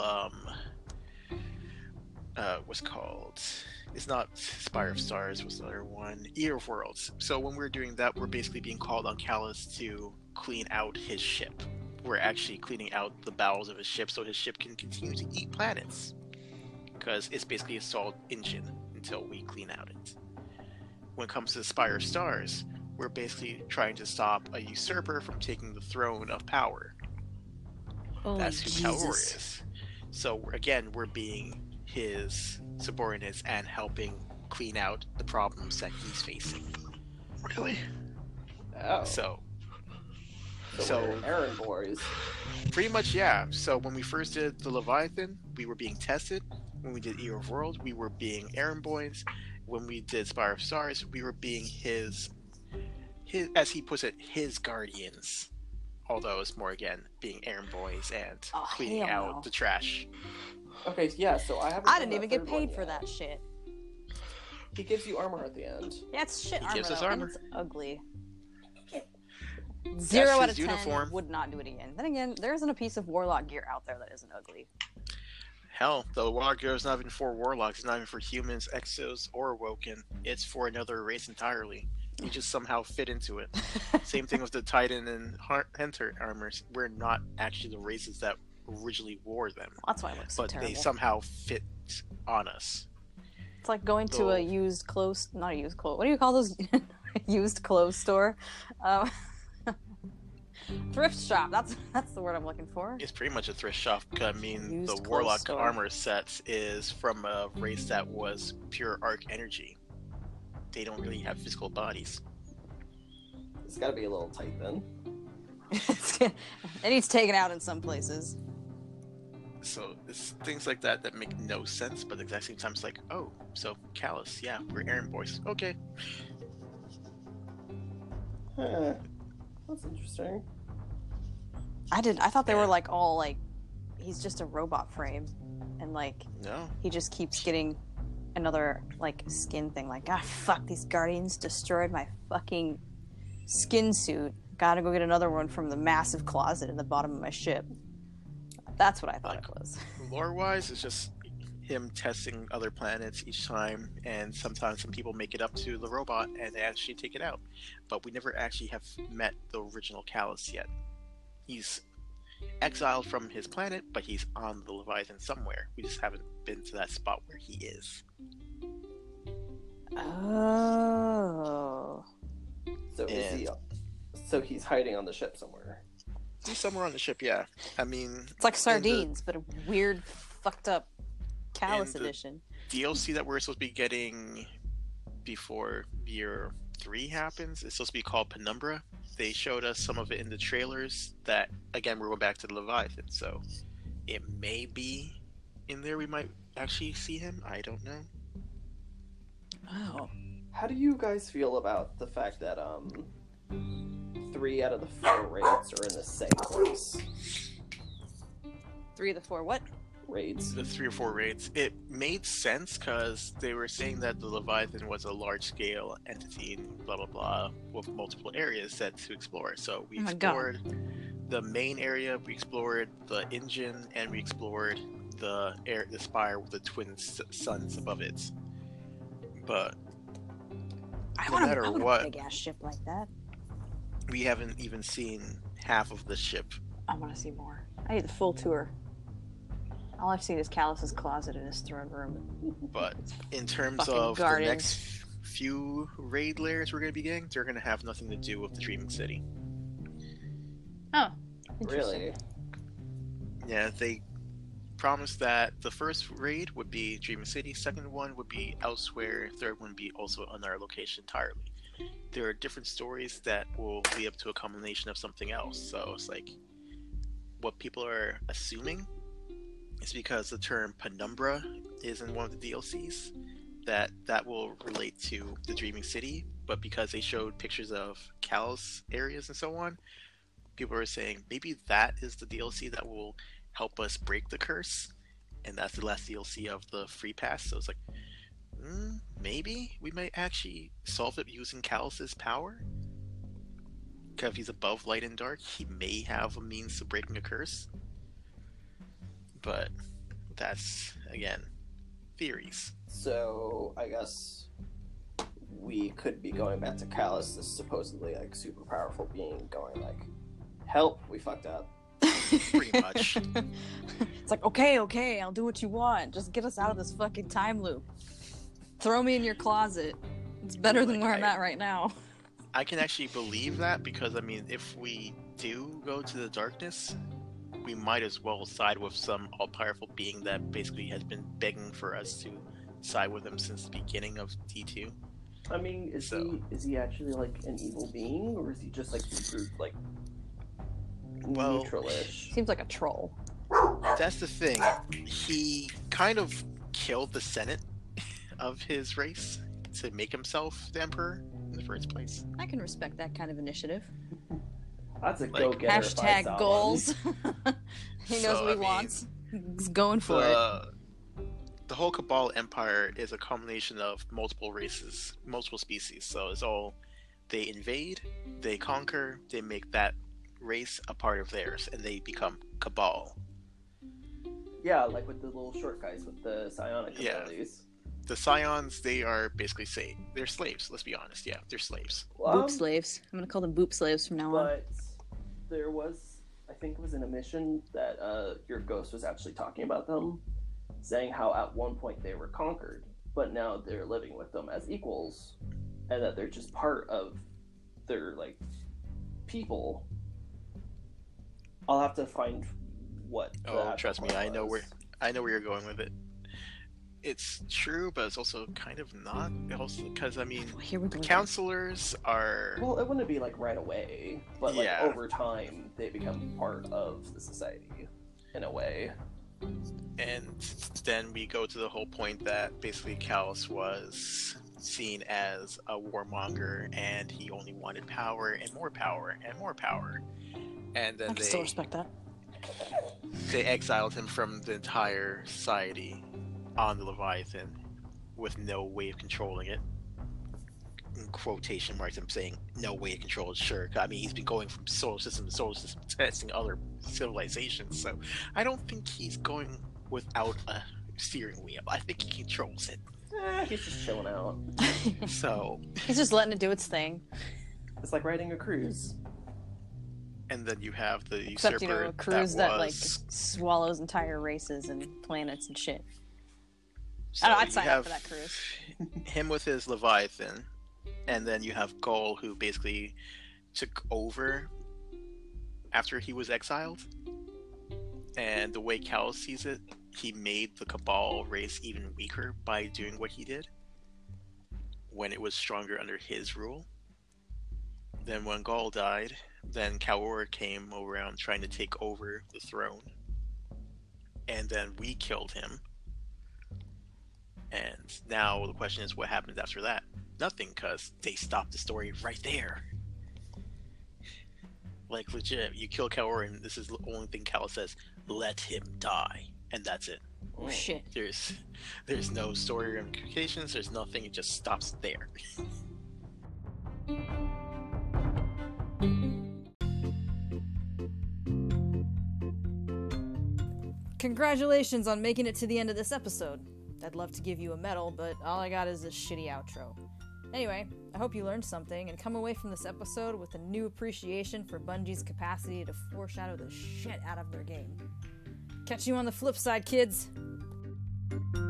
what's called? It's not Spire of Stars. What's the other one? Ear of Worlds. So when we're doing that, we're basically being called on Callus to clean out his ship. We're actually cleaning out the bowels of his ship so his ship can continue to eat planets. Because it's basically a solid engine until we clean out it. When it comes to the Spire of Stars, we're basically trying to stop a usurper from taking the throne of power. Oh, that's who Jesus. Talor is. So again, we're being his subordinates and helping clean out the problems that he's facing. Really? Oh. So we're errand boys. pretty much, yeah. So when we first did the Leviathan, we were being tested. When we did Ear of World, we were being errand boys. When we did Spire of Stars, we were being his, as he puts it, his guardians. Although it's more, again, being errand boys and cleaning out the trash. Okay, yeah, so I didn't even get paid for that shit. He gives you armor at the end. Yeah, it's shit He armor, gives us though, armor. and it's ugly. 0 out of 10 uniform. would not do it again. Then again, there isn't a piece of Warlock gear out there that isn't ugly. Hell, the Warlock gear is not even for Warlocks. It's not even for humans, Exos, or Woken. It's for another race entirely. We just somehow fit into it. Same thing with the Titan and Hunter armors. We're not actually the races that originally wore them. That's why it looks so but terrible. they somehow fit on us. It's like going to a used clothes, not a used clothes. What do you call those? Used clothes store, thrift shop. That's the word I'm looking for. It's pretty much a thrift shop. I mean, Used the clothes Warlock store. armor set is from a race that was pure arc energy. They don't really have physical bodies. It's gotta be a little tight then. It needs taken out in some places. So it's things like that that make no sense, but at the exact same time, it's like, oh, so Callus, yeah, we're errand boys. Okay. Huh. That's interesting. I thought they were like all like, he's just a robot frame, and like No. he just keeps getting another like skin thing. Like, fuck, these Guardians destroyed my fucking skin suit. Gotta go get another one from the massive closet in the bottom of my ship. That's what I thought it was. Lore-wise, it's just him testing other planets each time, and sometimes some people make it up to the robot and they actually take it out. But we never actually have met the original Callus yet. He's exiled from his planet, but he's on the Leviathan somewhere. We just haven't been to that spot where he is. Oh. So he's hiding on the ship somewhere. He's somewhere on the ship, yeah. I mean, It's like sardines, but a weird, fucked up Callus in the- edition. DLC that we're supposed to be getting before year 3 happens, it's supposed to be called Penumbra. They showed us some of it in the trailers that, again, we're going back to the Leviathan, so it may be in there we might actually see him. I don't know. Oh. How do you guys feel about the fact that 3 out of the 4 raids are in the same place? 3 of the 4 what? Raids. The 3 or 4 raids. It made sense because they were saying that the Leviathan was a large-scale entity and blah blah blah with multiple areas set to explore. So we Oh my God. explored the main area, we explored the engine, and we explored the spire with the twin suns above it. But I No want matter a what. big ass ship like that. we haven't even seen half of the ship. I want to see more. I need the full tour. All I've seen is Callus's closet in his throne room. But in terms Fucking of Guardians. the next few raid layers we're going to be getting, they're going to have nothing to do with the Dreaming City. Oh. Really? Yeah, they promised that the first raid would be Dream City, second one would be elsewhere, third one would be also another location entirely. There are different stories that will lead up to a culmination of something else. So it's like what people are assuming is because the term Penumbra is in one of the DLCs, that will relate to the Dreaming City, but because they showed pictures of Kalos areas and so on, people are saying maybe that is the DLC that will help us break the curse, and that's the last DLC of the free pass. So it's like, maybe we might actually solve it using Kalos's power. Because if he's above light and dark, he may have a means of breaking a curse. But that's, again, theories. So I guess we could be going back to Kalos, this supposedly like super powerful being, going like, "Help, we fucked up." Pretty much. It's like, okay, I'll do what you want. Just get us out of this fucking time loop. Throw me in your closet. It's better than where I'm at right now. I can actually believe that because, I mean, if we do go to the darkness, we might as well side with some all-powerful being that basically has been begging for us to side with him since the beginning of D2. I mean, is he actually like an evil being, or is he just like super like neutral-ish? Seems like a troll. That's the thing. He kind of killed the Senate of his race to make himself the Emperor in the first place. I can respect that kind of initiative. That's a go-getter. If I saw Hashtag goals. He knows what he I wants. He's going for it. The whole Cabal Empire is a combination of multiple races, multiple species. So it's all, they invade, they conquer, they make that race a part of theirs, and they become Cabal. Yeah, like with the little short guys with the psionic abilities. The Scions, they are basically they're slaves. Let's be honest. Yeah, they're slaves. Boop slaves. I'm gonna call them boop slaves from now on. But there was, I think it was in a mission that your ghost was actually talking about them, saying how at one point they were conquered, but now they're living with them as equals, and that they're just part of their like people. I'll have to find what. Oh, trust me, I know where you're going with it. It's true, but it's also kind of not. Also, because I mean, the counselors are. Well, it wouldn't be like right away, but like over time, they become part of the society in a way. And then we go to the whole point that basically Kalos was seen as a warmonger, and he only wanted power and more power and more power. And then I can still respect that. They exiled him from the entire society on the Leviathan with no way of controlling it. In quotation marks, I'm saying no way to control it, sure. I mean, he's been going from solar system to solar system testing other civilizations, so I don't think he's going without a steering wheel. I think he controls it. He's just chilling out. So he's just letting it do its thing. It's like riding a cruise. And then you have the Except, usurper, a cruise that like swallows entire races and planets and shit. So I don't know, I'd sign up for that cruise. Him with his Leviathan, and then you have Gol, who basically took over after he was exiled. And the way Kalos sees it, he made the Cabal race even weaker by doing what he did when it was stronger under his rule. Then when Gol died, then Kaor came around trying to take over the throne. And then we killed him. And now the question is, what happens after that? Nothing, because they stopped the story right there. Like, legit, you kill Kaor, and this is the only thing Kalos says, let him die. And that's it. Oh, shit. There's no story ramifications, there's nothing, it just stops there. Congratulations on making it to the end of this episode. I'd love to give you a medal, but all I got is a shitty outro. Anyway, I hope you learned something and come away from this episode with a new appreciation for Bungie's capacity to foreshadow the shit out of their game. Catch you on the flip side, kids!